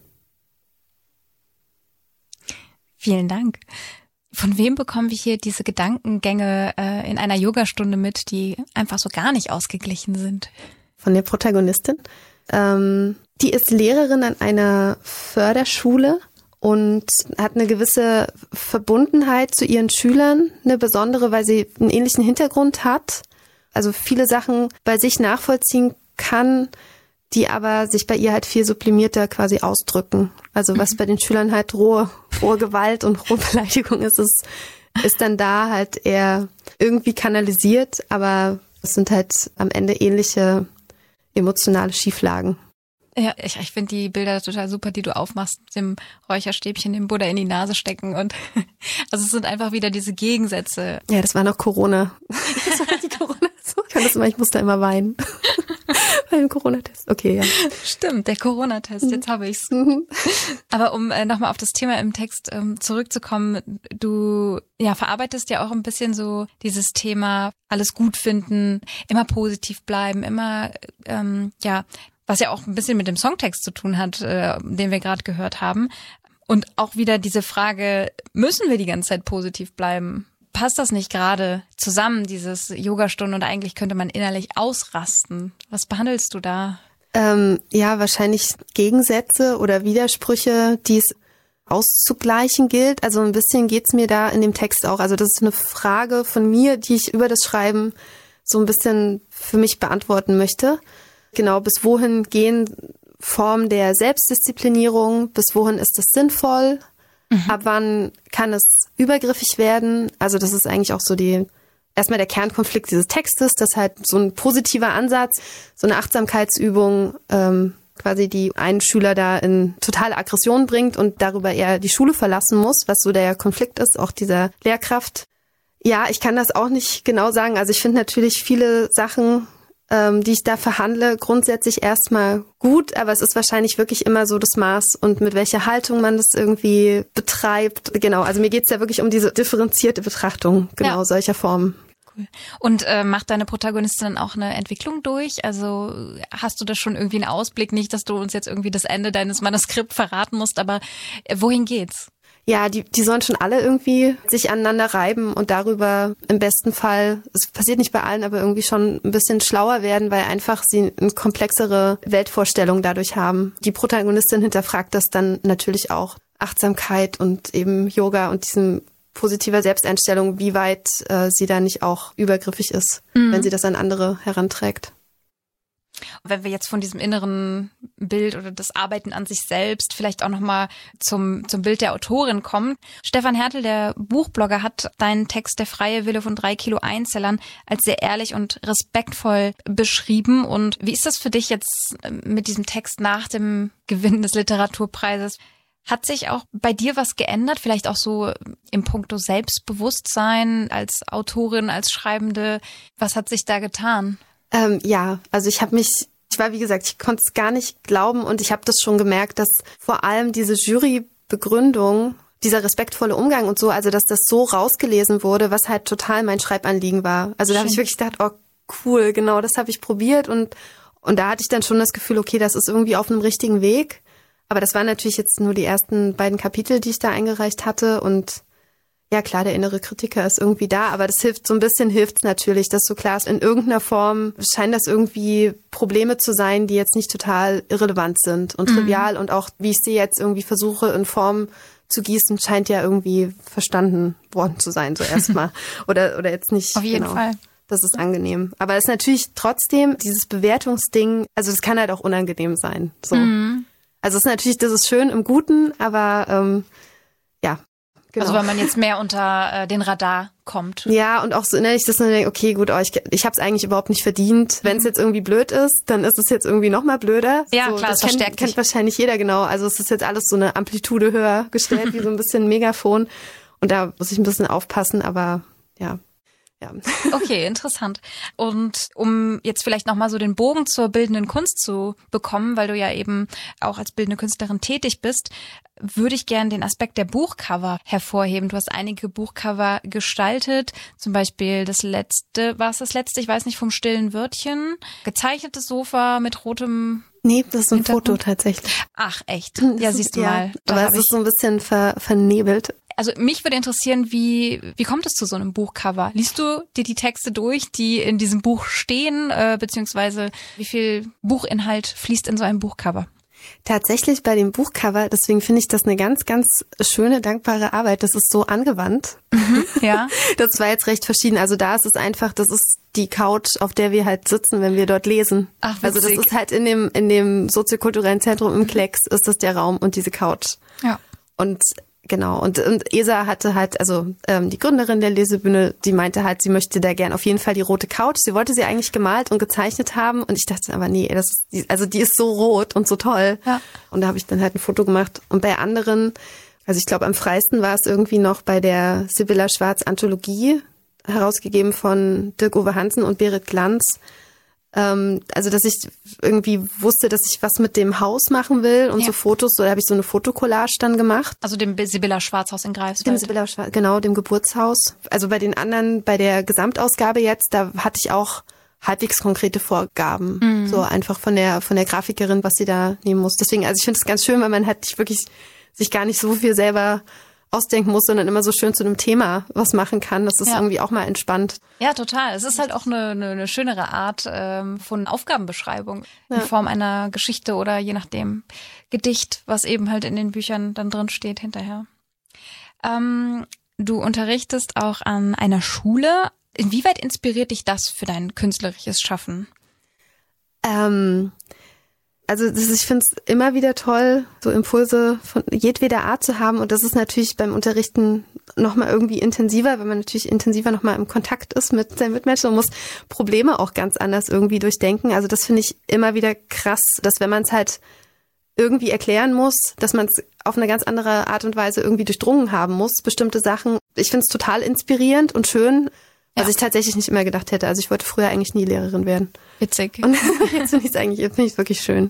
Vielen Dank. Von wem bekommen wir hier diese Gedankengänge äh, in einer Yogastunde mit, die einfach so gar nicht ausgeglichen sind? Von der Protagonistin. Ähm, die ist Lehrerin an einer Förderschule und hat eine gewisse Verbundenheit zu ihren Schülern, eine besondere, weil sie einen ähnlichen Hintergrund hat. Also viele Sachen bei sich nachvollziehen kann, die aber sich bei ihr halt viel sublimierter quasi ausdrücken. Also was mhm. bei den Schülern halt rohe rohe Gewalt und rohe Beleidigung ist, es ist dann da halt eher irgendwie kanalisiert, aber es sind halt am Ende ähnliche emotionale Schieflagen. Ja, ich, ich finde die Bilder total super, die du aufmachst, mit dem Räucherstäbchen, dem Buddha in die Nase stecken und also es sind einfach wieder diese Gegensätze. Ja, das war noch Corona. Das war die Corona. Ich kann das immer, ich muss da immer weinen. Bei dem Corona-Test. Okay, ja. Stimmt, der Corona-Test, jetzt habe ich's. Aber um äh, nochmal auf das Thema im Text ähm, zurückzukommen, du ja verarbeitest ja auch ein bisschen so dieses Thema alles gut finden, immer positiv bleiben, immer ähm, ja, was ja auch ein bisschen mit dem Songtext zu tun hat, äh, den wir gerade gehört haben. Und auch wieder diese Frage, müssen wir die ganze Zeit positiv bleiben? Passt das nicht gerade zusammen, dieses Yogastunden, und eigentlich könnte man innerlich ausrasten? Was behandelst du da? Ähm, ja, wahrscheinlich Gegensätze oder Widersprüche, die es auszugleichen gilt. Also ein bisschen geht's mir da in dem Text auch. Also das ist eine Frage von mir, die ich über das Schreiben so ein bisschen für mich beantworten möchte. Genau, bis wohin gehen Formen der Selbstdisziplinierung, bis wohin ist das sinnvoll? Mhm. Ab wann kann es übergriffig werden? Also das ist eigentlich auch so die, erstmal der Kernkonflikt dieses Textes, dass halt so ein positiver Ansatz, so eine Achtsamkeitsübung, ähm, quasi die einen Schüler da in totale Aggression bringt und darüber eher die Schule verlassen muss, was so der Konflikt ist, auch dieser Lehrkraft. Ja, ich kann das auch nicht genau sagen. Also ich finde natürlich viele Sachen, ähm, die ich da verhandle, grundsätzlich erstmal gut, aber es ist wahrscheinlich wirklich immer so das Maß und mit welcher Haltung man das irgendwie betreibt. Genau, also mir geht's ja wirklich um diese differenzierte Betrachtung genau ja. solcher Formen. Cool. Und äh, macht deine Protagonistin auch eine Entwicklung durch? Also hast du da schon irgendwie einen Ausblick? Nicht, dass du uns jetzt irgendwie das Ende deines Manuskripts verraten musst, aber äh, wohin geht's? Ja, die, die sollen schon alle irgendwie sich aneinander reiben und darüber im besten Fall, es passiert nicht bei allen, aber irgendwie schon ein bisschen schlauer werden, weil einfach sie eine komplexere Weltvorstellung dadurch haben. Die Protagonistin hinterfragt das dann natürlich auch. Achtsamkeit und eben Yoga und diesem positiver Selbsteinstellung, wie weit äh, sie da nicht auch übergriffig ist, mhm. wenn sie das an andere heranträgt. Wenn wir jetzt von diesem inneren Bild oder das Arbeiten an sich selbst vielleicht auch nochmal zum, zum Bild der Autorin kommen. Stefan Hertel, der Buchblogger, hat deinen Text Der freie Wille von drei Kilo Einzellern als sehr ehrlich und respektvoll beschrieben. Und wie ist das für dich jetzt mit diesem Text nach dem Gewinn des Literaturpreises? Hat sich auch bei dir was geändert? Vielleicht auch so im Puncto Selbstbewusstsein als Autorin, als Schreibende? Was hat sich da getan? Ähm, ja, also ich habe mich, ich war wie gesagt, ich konnte es gar nicht glauben und ich habe das schon gemerkt, dass vor allem diese Jurybegründung, dieser respektvolle Umgang und so, also dass das so rausgelesen wurde, was halt total mein Schreibanliegen war. Also da habe ich wirklich gedacht, oh cool, genau, das habe ich probiert und und da hatte ich dann schon das Gefühl, okay, das ist irgendwie auf einem richtigen Weg. Aber das waren natürlich jetzt nur die ersten beiden Kapitel, die ich da eingereicht hatte und ja klar, der innere Kritiker ist irgendwie da, aber das hilft, so ein bisschen hilft's natürlich, dass so klar ist, in irgendeiner Form scheinen das irgendwie Probleme zu sein, die jetzt nicht total irrelevant sind und mhm. trivial und auch, wie ich sie jetzt irgendwie versuche in Form zu gießen, scheint ja irgendwie verstanden worden zu sein, so erstmal. oder, oder jetzt nicht. Auf jeden genau. Fall. Das ist angenehm. Aber es ist natürlich trotzdem dieses Bewertungsding, also es kann halt auch unangenehm sein, so. Mhm. Also es ist natürlich, das ist schön im Guten, aber ähm, ja. Genau. Also wenn man jetzt mehr unter äh, den Radar kommt. Ja, und auch so, ne, ich das nur denke, okay, gut, oh, ich, ich habe es eigentlich überhaupt nicht verdient. Wenn es jetzt irgendwie blöd ist, dann ist es jetzt irgendwie noch mal blöder. Ja, so, klar, das das kennt, verstärkt kennt wahrscheinlich jeder, genau. Also es ist jetzt alles so eine Amplitude höher gestellt, wie so ein bisschen Megafon. Und da muss ich ein bisschen aufpassen, aber ja. Ja. Okay, interessant. Und um jetzt vielleicht nochmal so den Bogen zur bildenden Kunst zu bekommen, weil du ja eben auch als bildende Künstlerin tätig bist, würde ich gerne den Aspekt der Buchcover hervorheben. Du hast einige Buchcover gestaltet, zum Beispiel das letzte, war es das letzte, ich weiß nicht, vom stillen Wörtchen, gezeichnetes Sofa mit rotem... Nee, das ist ein Foto tatsächlich. Ach, echt? Ja, siehst du ja, mal. Aber es ist so ein bisschen ver, vernebelt. Also mich würde interessieren, wie wie kommt es zu so einem Buchcover? Liest du dir die Texte durch, die in diesem Buch stehen, äh, beziehungsweise wie viel Buchinhalt fließt in so ein Buchcover? Tatsächlich bei dem Buchcover, deswegen finde ich das eine ganz, ganz schöne, dankbare Arbeit. Das ist so angewandt. Mhm, ja. Das war jetzt recht verschieden. Also da ist es einfach, das ist die Couch, auf der wir halt sitzen, wenn wir dort lesen. Ach, also das ist halt in dem in dem soziokulturellen Zentrum im Klecks ist das der Raum und diese Couch. Ja. Und Genau, und, und Esa hatte halt, also ähm, die Gründerin der Lesebühne, die meinte halt, sie möchte da gern auf jeden Fall die rote Couch. Sie wollte sie eigentlich gemalt und gezeichnet haben und ich dachte aber, nee, das ist, die, also die ist so rot und so toll. Ja. Und da habe ich dann halt ein Foto gemacht. Und bei anderen, also ich glaube am freisten war es irgendwie noch bei der Sibylla Schwarz Anthologie, herausgegeben von Dirk-Uwe Hansen und Berit Glanz. Also, dass ich irgendwie wusste, dass ich was mit dem Haus machen will und ja. so Fotos, so da habe ich so eine Fotokollage dann gemacht. Also dem Sibylla Schwarzhaus in Greifswald. Dem Sibylla Schwarz, genau, dem Geburtshaus. Also bei den anderen, bei der Gesamtausgabe jetzt, da hatte ich auch halbwegs konkrete Vorgaben. Mhm. So einfach von der, von der Grafikerin, was sie da nehmen muss. Deswegen, also ich finde es ganz schön, weil man halt nicht wirklich sich gar nicht so viel selber ausdenken muss, sondern immer so schön zu einem Thema was machen kann. Das ist ja. irgendwie auch mal entspannt. Ja, total. Es ist halt auch eine, eine, eine schönere Art ähm, von Aufgabenbeschreibung ja. in Form einer Geschichte oder je nachdem Gedicht, was eben halt in den Büchern dann drin steht hinterher. Ähm, du unterrichtest auch an einer Schule. Inwieweit inspiriert dich das für dein künstlerisches Schaffen? Ähm... Also das, ich finde es immer wieder toll, so Impulse von jedweder Art zu haben. Und das ist natürlich beim Unterrichten nochmal irgendwie intensiver, weil man natürlich intensiver nochmal im Kontakt ist mit seinen Mitmenschen und muss Probleme auch ganz anders irgendwie durchdenken. Also das finde ich immer wieder krass, dass wenn man es halt irgendwie erklären muss, dass man es auf eine ganz andere Art und Weise irgendwie durchdrungen haben muss, bestimmte Sachen. Ich finde es total inspirierend und schön. Was ja. ich tatsächlich nicht immer gedacht hätte. Also ich wollte früher eigentlich nie Lehrerin werden. Witzig. Und jetzt finde ich es eigentlich, finde ich es wirklich schön.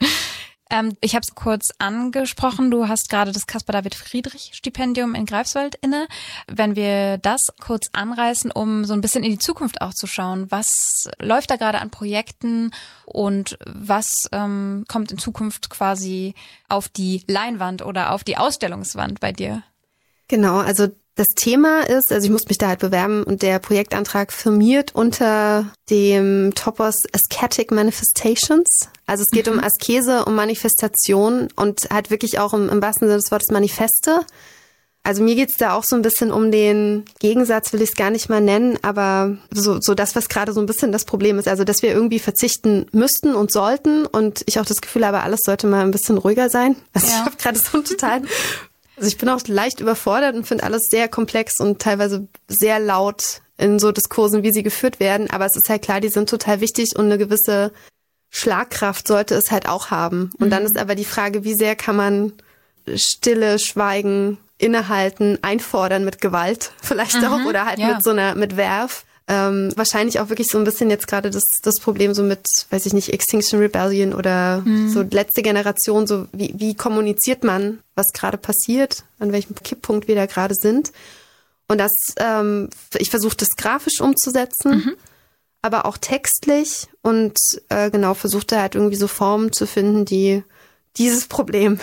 Ähm, ich habe es kurz angesprochen. Du hast gerade das Caspar-David-Friedrich-Stipendium in Greifswald inne. Wenn wir das kurz anreißen, um so ein bisschen in die Zukunft auch zu schauen. Was läuft da gerade an Projekten und was ähm, kommt in Zukunft quasi auf die Leinwand oder auf die Ausstellungswand bei dir? Genau, also das Thema ist, also ich muss mich da halt bewerben und der Projektantrag firmiert unter dem Topos Ascetic Manifestations. Also es geht mhm. um Askese, um Manifestation und halt wirklich auch im, im wahrsten Sinne des Wortes Manifeste. Also mir geht's da auch so ein bisschen um den Gegensatz, will ich es gar nicht mal nennen, aber so, so das, was gerade so ein bisschen das Problem ist. Also dass wir irgendwie verzichten müssten und sollten und ich auch das Gefühl habe, alles sollte mal ein bisschen ruhiger sein. Also ja. ich habe gerade so einen totalen... Also ich bin auch leicht überfordert und finde alles sehr komplex und teilweise sehr laut in so Diskursen, wie sie geführt werden. Aber es ist halt klar, die sind total wichtig und eine gewisse Schlagkraft sollte es halt auch haben. Und mhm. dann ist aber die Frage, wie sehr kann man Stille, Schweigen, Innehalten, einfordern mit Gewalt vielleicht mhm. auch oder halt ja. mit so einer, mit Werf. Ähm, wahrscheinlich auch wirklich so ein bisschen jetzt gerade das, das Problem so mit, weiß ich nicht, Extinction Rebellion oder mhm. so letzte Generation, so wie, wie kommuniziert man, was gerade passiert, an welchem Kipppunkt wir da gerade sind. Und das, ähm, ich versuche das grafisch umzusetzen, mhm. aber auch textlich und äh, genau versuchte halt irgendwie so Formen zu finden, die dieses Problem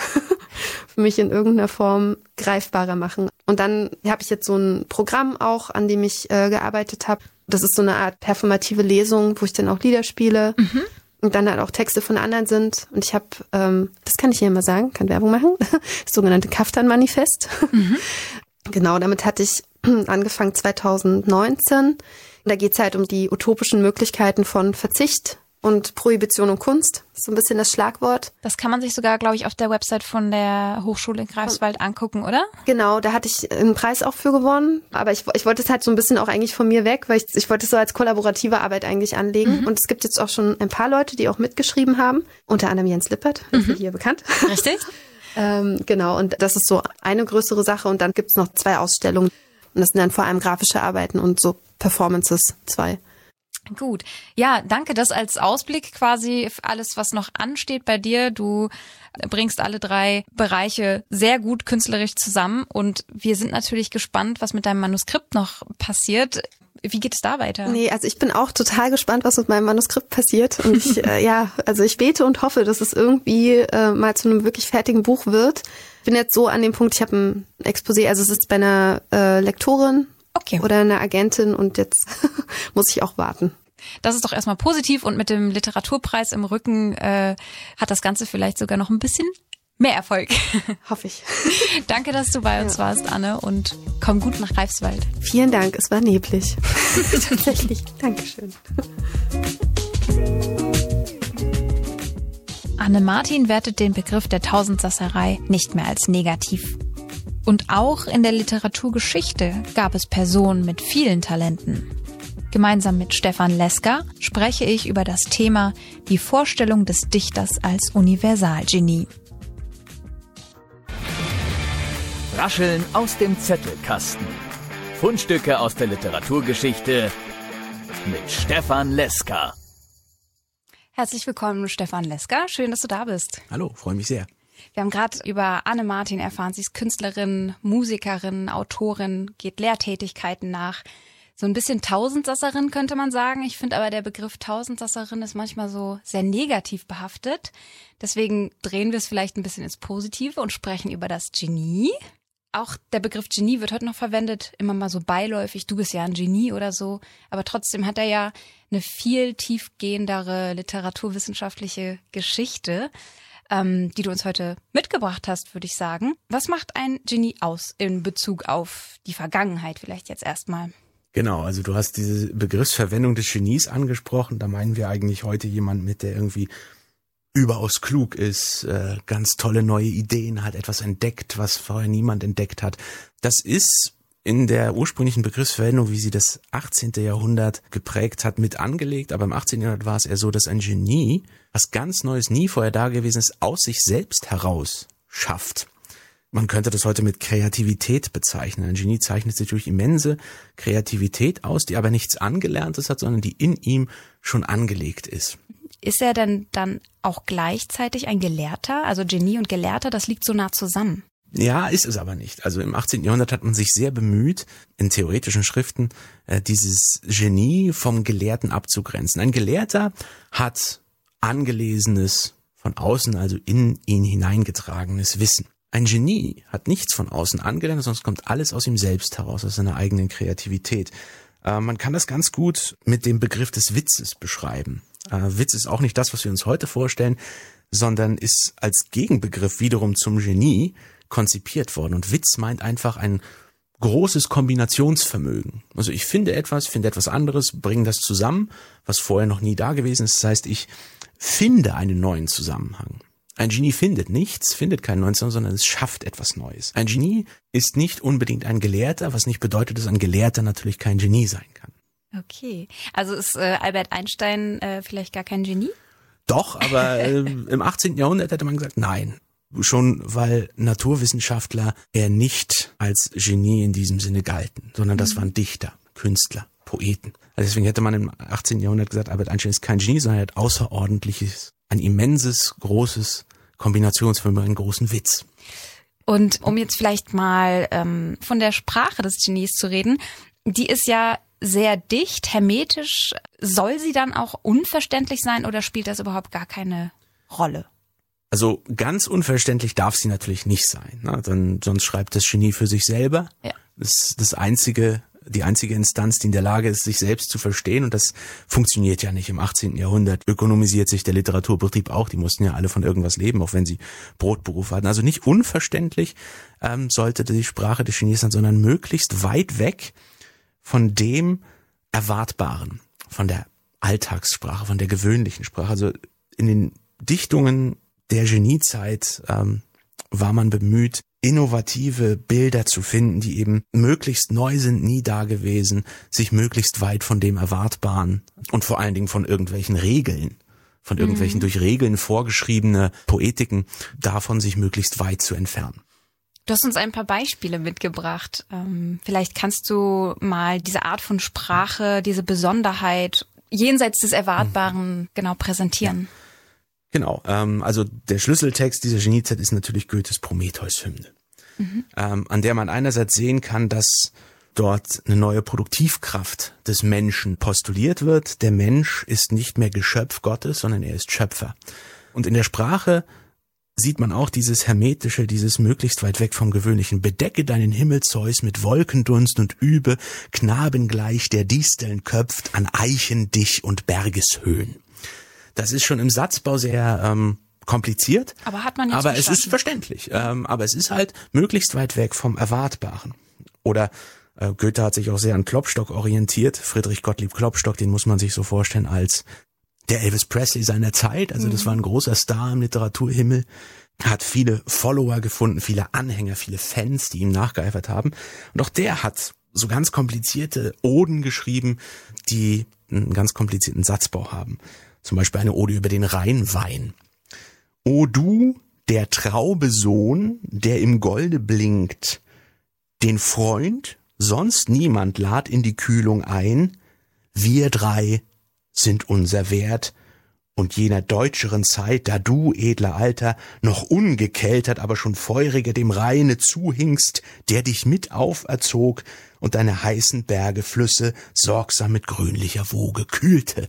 für mich in irgendeiner Form greifbarer machen. Und dann habe ich jetzt so ein Programm auch, an dem ich äh, gearbeitet habe. Das ist so eine Art performative Lesung, wo ich dann auch Lieder spiele mhm. und dann halt auch Texte von anderen sind. Und ich habe, ähm, das kann ich hier mal sagen, kann Werbung machen, das sogenannte Kaftan-Manifest. Mhm. Genau, damit hatte ich angefangen zwanzig neunzehn. Und da geht es halt um die utopischen Möglichkeiten von Verzicht und Prohibition und Kunst, ist so ein bisschen das Schlagwort. Das kann man sich sogar, glaube ich, auf der Website von der Hochschule in Greifswald angucken, oder? Genau, da hatte ich einen Preis auch für gewonnen. Aber ich, ich wollte es halt so ein bisschen auch eigentlich von mir weg, weil ich, ich wollte es so als kollaborative Arbeit eigentlich anlegen. Mhm. Und es gibt jetzt auch schon ein paar Leute, die auch mitgeschrieben haben. Unter anderem Jens Lippert, mhm. hier bekannt. Richtig. ähm, genau, und das ist so eine größere Sache. Und dann gibt es noch zwei Ausstellungen. Und das sind dann vor allem grafische Arbeiten und so Performances, zwei. Gut. Ja, danke. Das als Ausblick quasi für alles, was noch ansteht bei dir. Du bringst alle drei Bereiche sehr gut künstlerisch zusammen und wir sind natürlich gespannt, was mit deinem Manuskript noch passiert. Wie geht es da weiter? Nee, also ich bin auch total gespannt, was mit meinem Manuskript passiert. Und ich, äh, ja, also ich bete und hoffe, dass es irgendwie äh, mal zu einem wirklich fertigen Buch wird. Ich bin jetzt so an dem Punkt, ich habe ein Exposé, also es ist bei einer äh, Lektorin. Okay. Oder eine Agentin und jetzt muss ich auch warten. Das ist doch erstmal positiv und mit dem Literaturpreis im Rücken äh, hat das Ganze vielleicht sogar noch ein bisschen mehr Erfolg. Hoffe ich. Danke, dass du bei uns ja. warst, Anne, und komm gut nach Greifswald. Vielen Dank, es war neblig. Tatsächlich. Dankeschön. Anne Martin wertet den Begriff der Tausendsasserei nicht mehr als negativ. Und auch in der Literaturgeschichte gab es Personen mit vielen Talenten. Gemeinsam mit Stefan Leska spreche ich über das Thema die Vorstellung des Dichters als Universalgenie. Rascheln aus dem Zettelkasten. Fundstücke aus der Literaturgeschichte mit Stefan Leska. Herzlich willkommen, Stefan Leska. Schön, dass du da bist. Hallo, freue mich sehr. Wir haben gerade über Anne Martin erfahren. Sie ist Künstlerin, Musikerin, Autorin, geht Lehrtätigkeiten nach. So ein bisschen Tausendsasserin könnte man sagen. Ich finde aber, der Begriff Tausendsasserin ist manchmal so sehr negativ behaftet. Deswegen drehen wir es vielleicht ein bisschen ins Positive und sprechen über das Genie. Auch der Begriff Genie wird heute noch verwendet, immer mal so beiläufig. Du bist ja ein Genie oder so. Aber trotzdem hat er ja eine viel tiefgehendere literaturwissenschaftliche Geschichte, ähm, die du uns heute mitgebracht hast, würde ich sagen. Was macht ein Genie aus in Bezug auf die Vergangenheit vielleicht jetzt erstmal? Genau, also du hast diese Begriffsverwendung des Genies angesprochen. Da meinen wir eigentlich heute jemand mit, der irgendwie überaus klug ist, äh, ganz tolle neue Ideen hat, etwas entdeckt, was vorher niemand entdeckt hat. Das ist in der ursprünglichen Begriffsverwendung, wie sie das achtzehnten Jahrhundert geprägt hat, mit angelegt. Aber im achtzehnten Jahrhundert war es eher so, dass ein Genie, was ganz Neues, nie vorher Dagewesenes, aus sich selbst heraus schafft. Man könnte das heute mit Kreativität bezeichnen. Ein Genie zeichnet sich durch immense Kreativität aus, die aber nichts Angelerntes hat, sondern die in ihm schon angelegt ist. Ist er denn dann auch gleichzeitig ein Gelehrter? Also Genie und Gelehrter, das liegt so nah zusammen. Ja, ist es aber nicht. Also im achtzehnten Jahrhundert hat man sich sehr bemüht, in theoretischen Schriften äh, dieses Genie vom Gelehrten abzugrenzen. Ein Gelehrter hat angelesenes, von außen also in ihn hineingetragenes Wissen. Ein Genie hat nichts von außen angelernt, sondern es kommt alles aus ihm selbst heraus, aus seiner eigenen Kreativität. Äh, man kann das ganz gut mit dem Begriff des Witzes beschreiben. Äh, Witz ist auch nicht das, was wir uns heute vorstellen, sondern ist als Gegenbegriff wiederum zum Genie konzipiert worden. Und Witz meint einfach ein großes Kombinationsvermögen. Also ich finde etwas, finde etwas anderes, bringe das zusammen, was vorher noch nie da gewesen ist. Das heißt, ich finde einen neuen Zusammenhang. Ein Genie findet nichts, findet keinen neuen Zusammenhang, sondern es schafft etwas Neues. Ein Genie ist nicht unbedingt ein Gelehrter, was nicht bedeutet, dass ein Gelehrter natürlich kein Genie sein kann. Okay, also ist äh, Albert Einstein äh, vielleicht gar kein Genie? Doch, aber äh, im achtzehnten Jahrhundert hätte man gesagt, nein. Schon weil Naturwissenschaftler eher nicht als Genie in diesem Sinne galten, sondern das waren Dichter, Künstler, Poeten. Also deswegen hätte man im achtzehnten Jahrhundert gesagt, Albert Einstein ist kein Genie, sondern er hat außerordentliches, ein immenses, großes Kombinationsvermögen, einen großen Witz. Und um jetzt vielleicht mal ähm, von der Sprache des Genies zu reden, die ist ja sehr dicht, hermetisch. Soll sie dann auch unverständlich sein oder spielt das überhaupt gar keine Rolle? Also ganz unverständlich darf sie natürlich nicht sein, ne? Dann, sonst schreibt das Genie für sich selber. Ja. Das ist das einzige, die einzige Instanz, die in der Lage ist, sich selbst zu verstehen. Und das funktioniert ja nicht im achtzehnten Jahrhundert. Ökonomisiert sich der Literaturbetrieb auch. Die mussten ja alle von irgendwas leben, auch wenn sie Brotberuf hatten. Also nicht unverständlich ähm, sollte die Sprache des Genies sein, sondern möglichst weit weg von dem Erwartbaren, von der Alltagssprache, von der gewöhnlichen Sprache. Also in den Dichtungen der Geniezeit ähm, war man bemüht, innovative Bilder zu finden, die eben möglichst neu sind, nie dagewesen, sich möglichst weit von dem Erwartbaren und vor allen Dingen von irgendwelchen Regeln, von irgendwelchen mhm. durch Regeln vorgeschriebene Poetiken, davon sich möglichst weit zu entfernen. Du hast uns ein paar Beispiele mitgebracht. Ähm, vielleicht kannst du mal diese Art von Sprache, diese Besonderheit jenseits des Erwartbaren mhm. genau präsentieren. Ja. Genau, ähm, also der Schlüsseltext dieser Geniezeit ist natürlich Goethes Prometheus-Hymne, mhm. ähm, an der man einerseits sehen kann, dass dort eine neue Produktivkraft des Menschen postuliert wird. Der Mensch ist nicht mehr Geschöpf Gottes, sondern er ist Schöpfer. Und in der Sprache sieht man auch dieses Hermetische, dieses möglichst weit weg vom Gewöhnlichen. Bedecke deinen Himmel, Zeus, mit Wolkendunst und übe, knabengleich der Disteln köpft, an Eichen dich und Bergeshöhen. Das ist schon im Satzbau sehr ähm, kompliziert, aber, hat man jetzt aber es ist verständlich. Ähm, aber es ist halt möglichst weit weg vom Erwartbaren. Oder äh, Goethe hat sich auch sehr an Klopstock orientiert. Friedrich Gottlieb Klopstock, den muss man sich so vorstellen als der Elvis Presley seiner Zeit. Also das war ein großer Star im Literaturhimmel. hat viele Follower gefunden, viele Anhänger, viele Fans, die ihm nachgeeifert haben. Und auch der hat so ganz komplizierte Oden geschrieben, die einen ganz komplizierten Satzbau haben. Zum Beispiel eine Ode über den Rheinwein. O du, der Traube Sohn, der im Golde blinkt, den Freund, sonst niemand lad in die Kühlung ein, wir drei sind unser Wert, und jener deutscheren Zeit, da du, edler Alter, noch ungekeltert, aber schon feuriger dem Rheine zuhingst, der dich mit auferzog und deine heißen Berge, Flüsse sorgsam mit grünlicher Woge kühlte.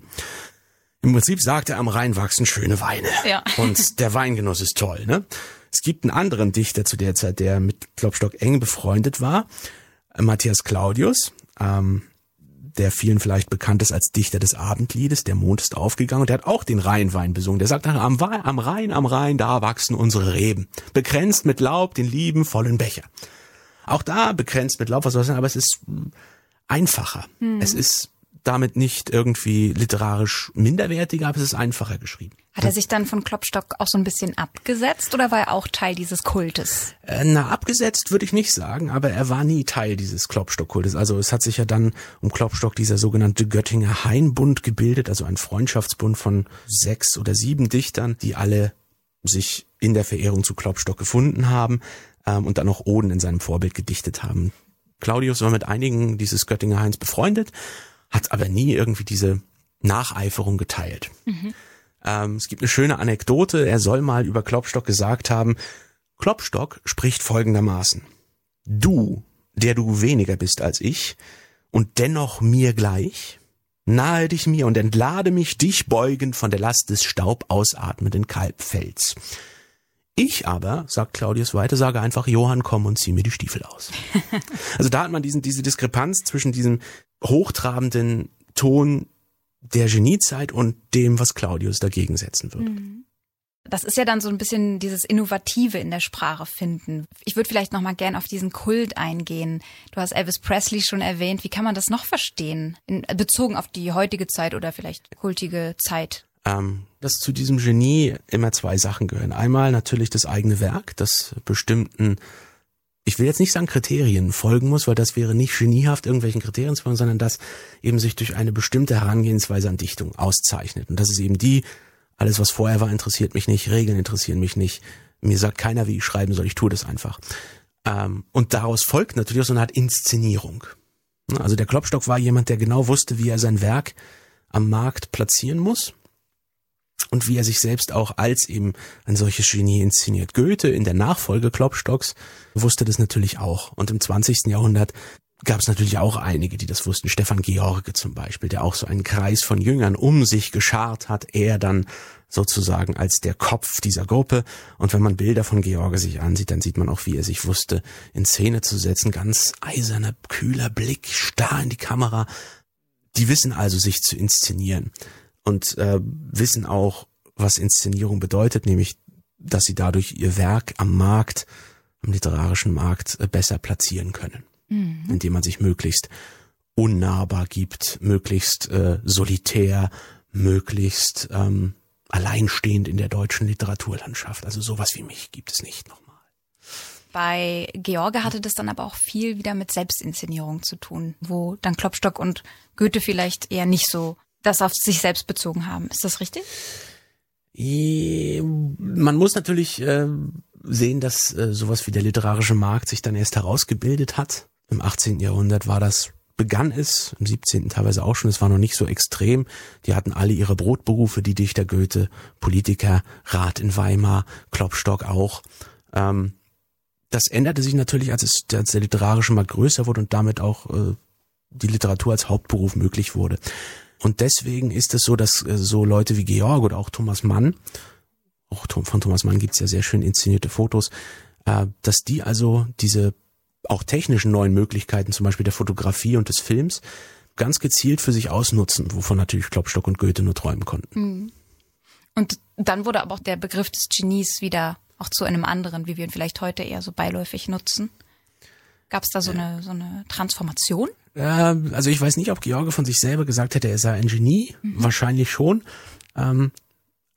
Im Prinzip sagt er, am Rhein wachsen schöne Weine. Ja. Und der Weingenuss ist toll, ne? Es gibt einen anderen Dichter zu der Zeit, der mit Klopstock eng befreundet war, Matthias Claudius, ähm, der vielen vielleicht bekannt ist als Dichter des Abendliedes, der Mond ist aufgegangen, und der hat auch den Rheinwein besungen. Der sagt, am, am Rhein, am Rhein, da wachsen unsere Reben, bekränzt mit Laub den lieben vollen Becher. Auch da begrenzt mit Laub, was soll das sein, aber es ist einfacher. Hm. Es ist damit nicht irgendwie literarisch minderwertiger, aber es ist einfacher geschrieben. Hat er sich dann von Klopstock auch so ein bisschen abgesetzt oder war er auch Teil dieses Kultes? Äh, na, abgesetzt würde ich nicht sagen, aber er war nie Teil dieses Klopstock-Kultes. Also es hat sich ja dann um Klopstock dieser sogenannte Göttinger Hainbund gebildet, also ein Freundschaftsbund von sechs oder sieben Dichtern, die alle sich in der Verehrung zu Klopstock gefunden haben ähm, und dann auch Oden in seinem Vorbild gedichtet haben. Claudius war mit einigen dieses Göttinger Hains befreundet, hat aber nie irgendwie diese Nacheiferung geteilt. Mhm. Ähm, es gibt eine schöne Anekdote, er soll mal über Klopstock gesagt haben, Klopstock spricht folgendermaßen: Du, der du weniger bist als ich und dennoch mir gleich, nahe dich mir und entlade mich, dich beugend von der Last des Staub ausatmenden Kalbfells. Ich aber, sagt Claudius weiter, sage einfach, Johann, komm und zieh mir die Stiefel aus. Also da hat man diesen, diese Diskrepanz zwischen diesem hochtrabenden Ton der Geniezeit und dem, was Claudius dagegen setzen wird. Das ist ja dann so ein bisschen dieses Innovative in der Sprache finden. Ich würde vielleicht noch mal gern auf diesen Kult eingehen. Du hast Elvis Presley schon erwähnt. Wie kann man das noch verstehen? In, bezogen auf die heutige Zeit oder vielleicht kultige Zeit? Ähm, dass zu diesem Genie immer zwei Sachen gehören. Einmal natürlich das eigene Werk, das bestimmten, ich will jetzt nicht sagen Kriterien folgen muss, weil das wäre nicht geniehaft, irgendwelchen Kriterien zu folgen, sondern das eben sich durch eine bestimmte Herangehensweise an Dichtung auszeichnet. Und das ist eben die, alles was vorher war, interessiert mich nicht, Regeln interessieren mich nicht, mir sagt keiner, wie ich schreiben soll, ich tue das einfach. Ähm, und daraus folgt natürlich auch so eine Art Inszenierung. Also der Klopstock war jemand, der genau wusste, wie er sein Werk am Markt platzieren muss. Und wie er sich selbst auch als eben ein solches Genie inszeniert. Goethe in der Nachfolge Klopstocks wusste das natürlich auch. Und im zwanzigsten Jahrhundert gab es natürlich auch einige, die das wussten. Stefan George zum Beispiel, der auch so einen Kreis von Jüngern um sich geschart hat. Er dann sozusagen als der Kopf dieser Gruppe. Und wenn man Bilder von George sich ansieht, dann sieht man auch, wie er sich wusste, in Szene zu setzen. Ganz eiserner, kühler Blick, starr in die Kamera. Die wissen also, sich zu inszenieren. Und äh, wissen auch, was Inszenierung bedeutet, nämlich, dass sie dadurch ihr Werk am Markt, am literarischen Markt äh, besser platzieren können, mhm. indem man sich möglichst unnahbar gibt, möglichst äh, solitär, möglichst ähm, alleinstehend in der deutschen Literaturlandschaft. Also sowas wie mich gibt es nicht nochmal. Bei George hatte das dann aber auch viel wieder mit Selbstinszenierung zu tun, wo dann Klopstock und Goethe vielleicht eher nicht so das auf sich selbst bezogen haben. Ist das richtig? Man muss natürlich äh, sehen, dass äh, sowas wie der literarische Markt sich dann erst herausgebildet hat. Im achtzehnten Jahrhundert war das, begann es, im siebzehnten teilweise auch schon, es war noch nicht so extrem. Die hatten alle ihre Brotberufe, die Dichter, Goethe, Politiker, Rat in Weimar, Klopstock auch. Ähm, das änderte sich natürlich, als, es, als der literarische Markt größer wurde und damit auch äh, die Literatur als Hauptberuf möglich wurde. Und deswegen ist es so, dass äh, so Leute wie George oder auch Thomas Mann, auch von Thomas Mann gibt's ja sehr schön inszenierte Fotos, äh, dass die also diese auch technischen neuen Möglichkeiten, zum Beispiel der Fotografie und des Films, ganz gezielt für sich ausnutzen, wovon natürlich Klopstock und Goethe nur träumen konnten. Und dann wurde aber auch der Begriff des Genies wieder auch zu einem anderen, wie wir ihn vielleicht heute eher so beiläufig nutzen. Gab es da so eine so eine Transformation? Ähm, also ich weiß nicht, ob George von sich selber gesagt hätte, er sei ein Genie. Mhm. Wahrscheinlich schon. Ähm,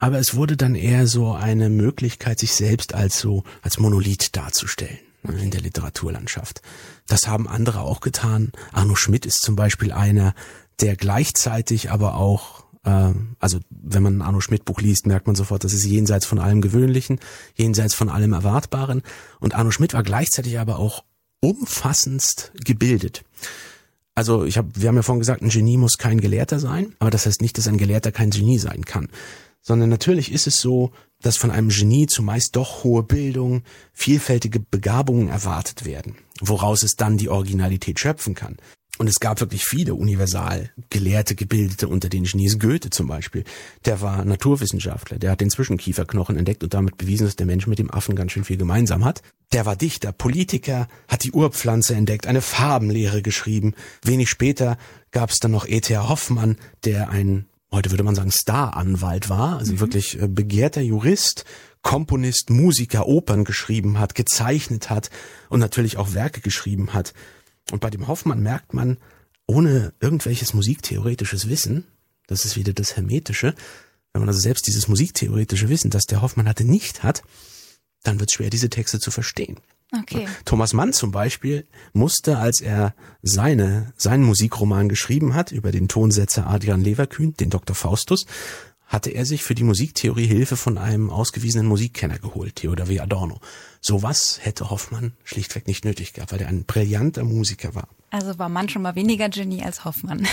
aber es wurde dann eher so eine Möglichkeit, sich selbst als so als Monolith darzustellen in der Literaturlandschaft. Das haben andere auch getan. Arno Schmidt ist zum Beispiel einer, der gleichzeitig aber auch, äh, also wenn man ein Arno Schmidt Buch liest, merkt man sofort, das ist jenseits von allem Gewöhnlichen, jenseits von allem Erwartbaren. Und Arno Schmidt war gleichzeitig aber auch umfassendst gebildet. Also ich habe, wir haben ja vorhin gesagt, ein Genie muss kein Gelehrter sein, aber das heißt nicht, dass ein Gelehrter kein Genie sein kann. Sondern natürlich ist es so, dass von einem Genie zumeist doch hohe Bildung, vielfältige Begabungen erwartet werden, woraus es dann die Originalität schöpfen kann. Und es gab wirklich viele universal gelehrte Gebildete unter den Genies. Goethe zum Beispiel, der war Naturwissenschaftler, der hat den Zwischenkieferknochen entdeckt und damit bewiesen, dass der Mensch mit dem Affen ganz schön viel gemeinsam hat. Der war Dichter, Politiker, hat die Urpflanze entdeckt, eine Farbenlehre geschrieben. Wenig später gab es dann noch E T H Hoffmann, der ein, heute würde man sagen, Staranwalt war, also mhm. wirklich äh, begehrter Jurist, Komponist, Musiker, Opern geschrieben hat, gezeichnet hat und natürlich auch Werke geschrieben hat. Und bei dem Hoffmann merkt man, ohne irgendwelches musiktheoretisches Wissen, das ist wieder das Hermetische, wenn man also selbst dieses musiktheoretische Wissen, das der Hoffmann hatte, nicht hat, dann wird es schwer, diese Texte zu verstehen. Okay. Thomas Mann zum Beispiel musste, als er seine, seinen Musikroman geschrieben hat, über den Tonsetzer Adrian Leverkühn, den Doktor Faustus, hatte er sich für die Musiktheorie Hilfe von einem ausgewiesenen Musikkenner geholt, Theodor W. Adorno. Sowas hätte Hoffmann schlichtweg nicht nötig gehabt, weil er ein brillanter Musiker war. Also war Mann schon mal weniger Genie als Hoffmann.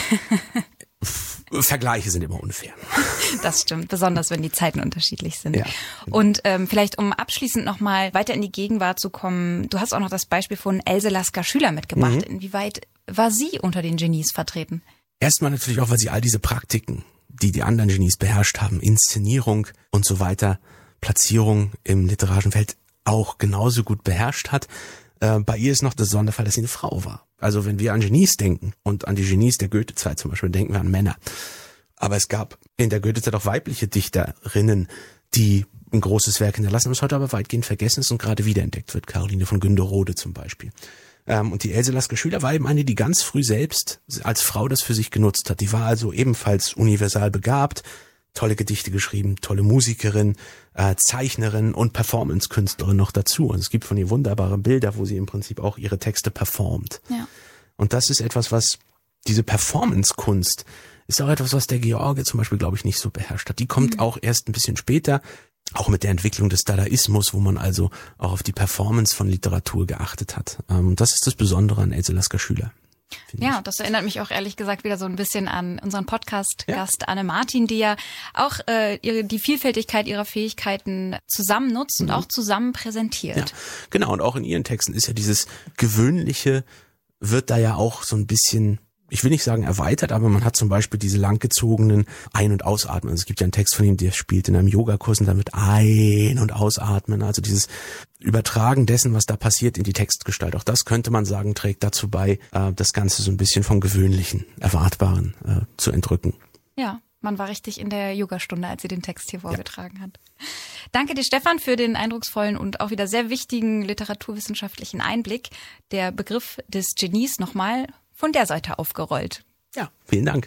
Vergleiche sind immer unfair. Das stimmt, besonders wenn die Zeiten unterschiedlich sind. Ja. Und ähm, vielleicht um abschließend nochmal weiter in die Gegenwart zu kommen, du hast auch noch das Beispiel von Else Lasker-Schüler mitgebracht. Mhm. Inwieweit war sie unter den Genies vertreten? Erstmal natürlich auch, weil sie all diese Praktiken, die die anderen Genies beherrscht haben, Inszenierung und so weiter, Platzierung im literarischen Feld auch genauso gut beherrscht hat. Äh, bei ihr ist noch der Sonderfall, dass sie eine Frau war. Also wenn wir an Genies denken und an die Genies der Goethe-Zeit zum Beispiel, denken wir an Männer. Aber es gab in der Goethe-Zeit auch weibliche Dichterinnen, die ein großes Werk hinterlassen haben, das heute aber weitgehend vergessen ist und gerade wiederentdeckt wird. Caroline von Günderrode zum Beispiel. Ähm, und die Else Lasker-Schüler war eben eine, die ganz früh selbst als Frau das für sich genutzt hat. Die war also ebenfalls universal begabt, tolle Gedichte geschrieben, tolle Musikerin, äh, Zeichnerin und Performance-Künstlerin noch dazu. Also es gibt von ihr wunderbare Bilder, wo sie im Prinzip auch ihre Texte performt. Ja. Und das ist etwas, was diese Performance-Kunst ist auch etwas, was der George zum Beispiel, glaube ich, nicht so beherrscht hat. Die kommt mhm. auch erst ein bisschen später, auch mit der Entwicklung des Dadaismus, wo man also auch auf die Performance von Literatur geachtet hat. Ähm, das ist das Besondere an Else Lasker-Schüler. Ja, ich. Das erinnert mich auch ehrlich gesagt wieder so ein bisschen an unseren Podcast-Gast ja. Anne Martin, die ja auch äh, ihre, die Vielfältigkeit ihrer Fähigkeiten zusammen nutzt mhm. und auch zusammen präsentiert. Ja, genau, und auch in ihren Texten ist ja dieses Gewöhnliche, wird da ja auch so ein bisschen, ich will nicht sagen erweitert, aber man hat zum Beispiel diese langgezogenen Ein- und Ausatmen. Also es gibt ja einen Text von ihm, der spielt in einem Yogakurs und damit Ein- und Ausatmen. Also dieses Übertragen dessen, was da passiert, in die Textgestalt. Auch das könnte man sagen, trägt dazu bei, das Ganze so ein bisschen vom Gewöhnlichen, Erwartbaren äh, zu entrücken. Ja, man war richtig in der Yogastunde, als sie den Text hier vorgetragen ja. hat. Danke dir, Stefan, für den eindrucksvollen und auch wieder sehr wichtigen literaturwissenschaftlichen Einblick. Der Begriff des Genies nochmal von der Seite aufgerollt. Ja, vielen Dank.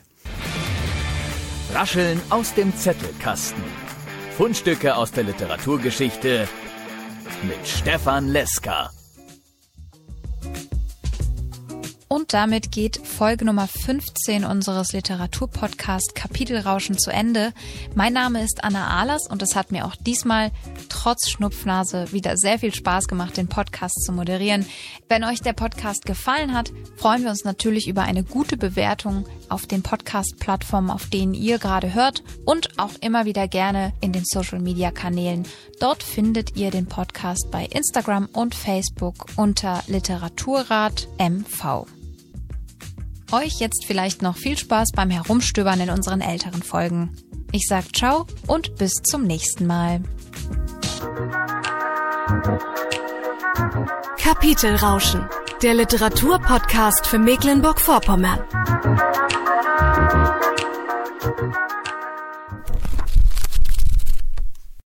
Rascheln aus dem Zettelkasten. Fundstücke aus der Literaturgeschichte mit Stefan Leska. Und damit geht Folge Nummer fünfzehn unseres Literaturpodcast Kapitelrauschen zu Ende. Mein Name ist Anna Ahlers und es hat mir auch diesmal trotz Schnupfnase wieder sehr viel Spaß gemacht, den Podcast zu moderieren. Wenn euch der Podcast gefallen hat, freuen wir uns natürlich über eine gute Bewertung auf den Podcast-Plattformen, auf denen ihr gerade hört und auch immer wieder gerne in den Social-Media-Kanälen. Dort findet ihr den Podcast bei Instagram und Facebook unter Literaturrat M V. Euch jetzt vielleicht noch viel Spaß beim Herumstöbern in unseren älteren Folgen. Ich sag ciao und bis zum nächsten Mal. Kapitelrauschen, der Literaturpodcast für Mecklenburg-Vorpommern.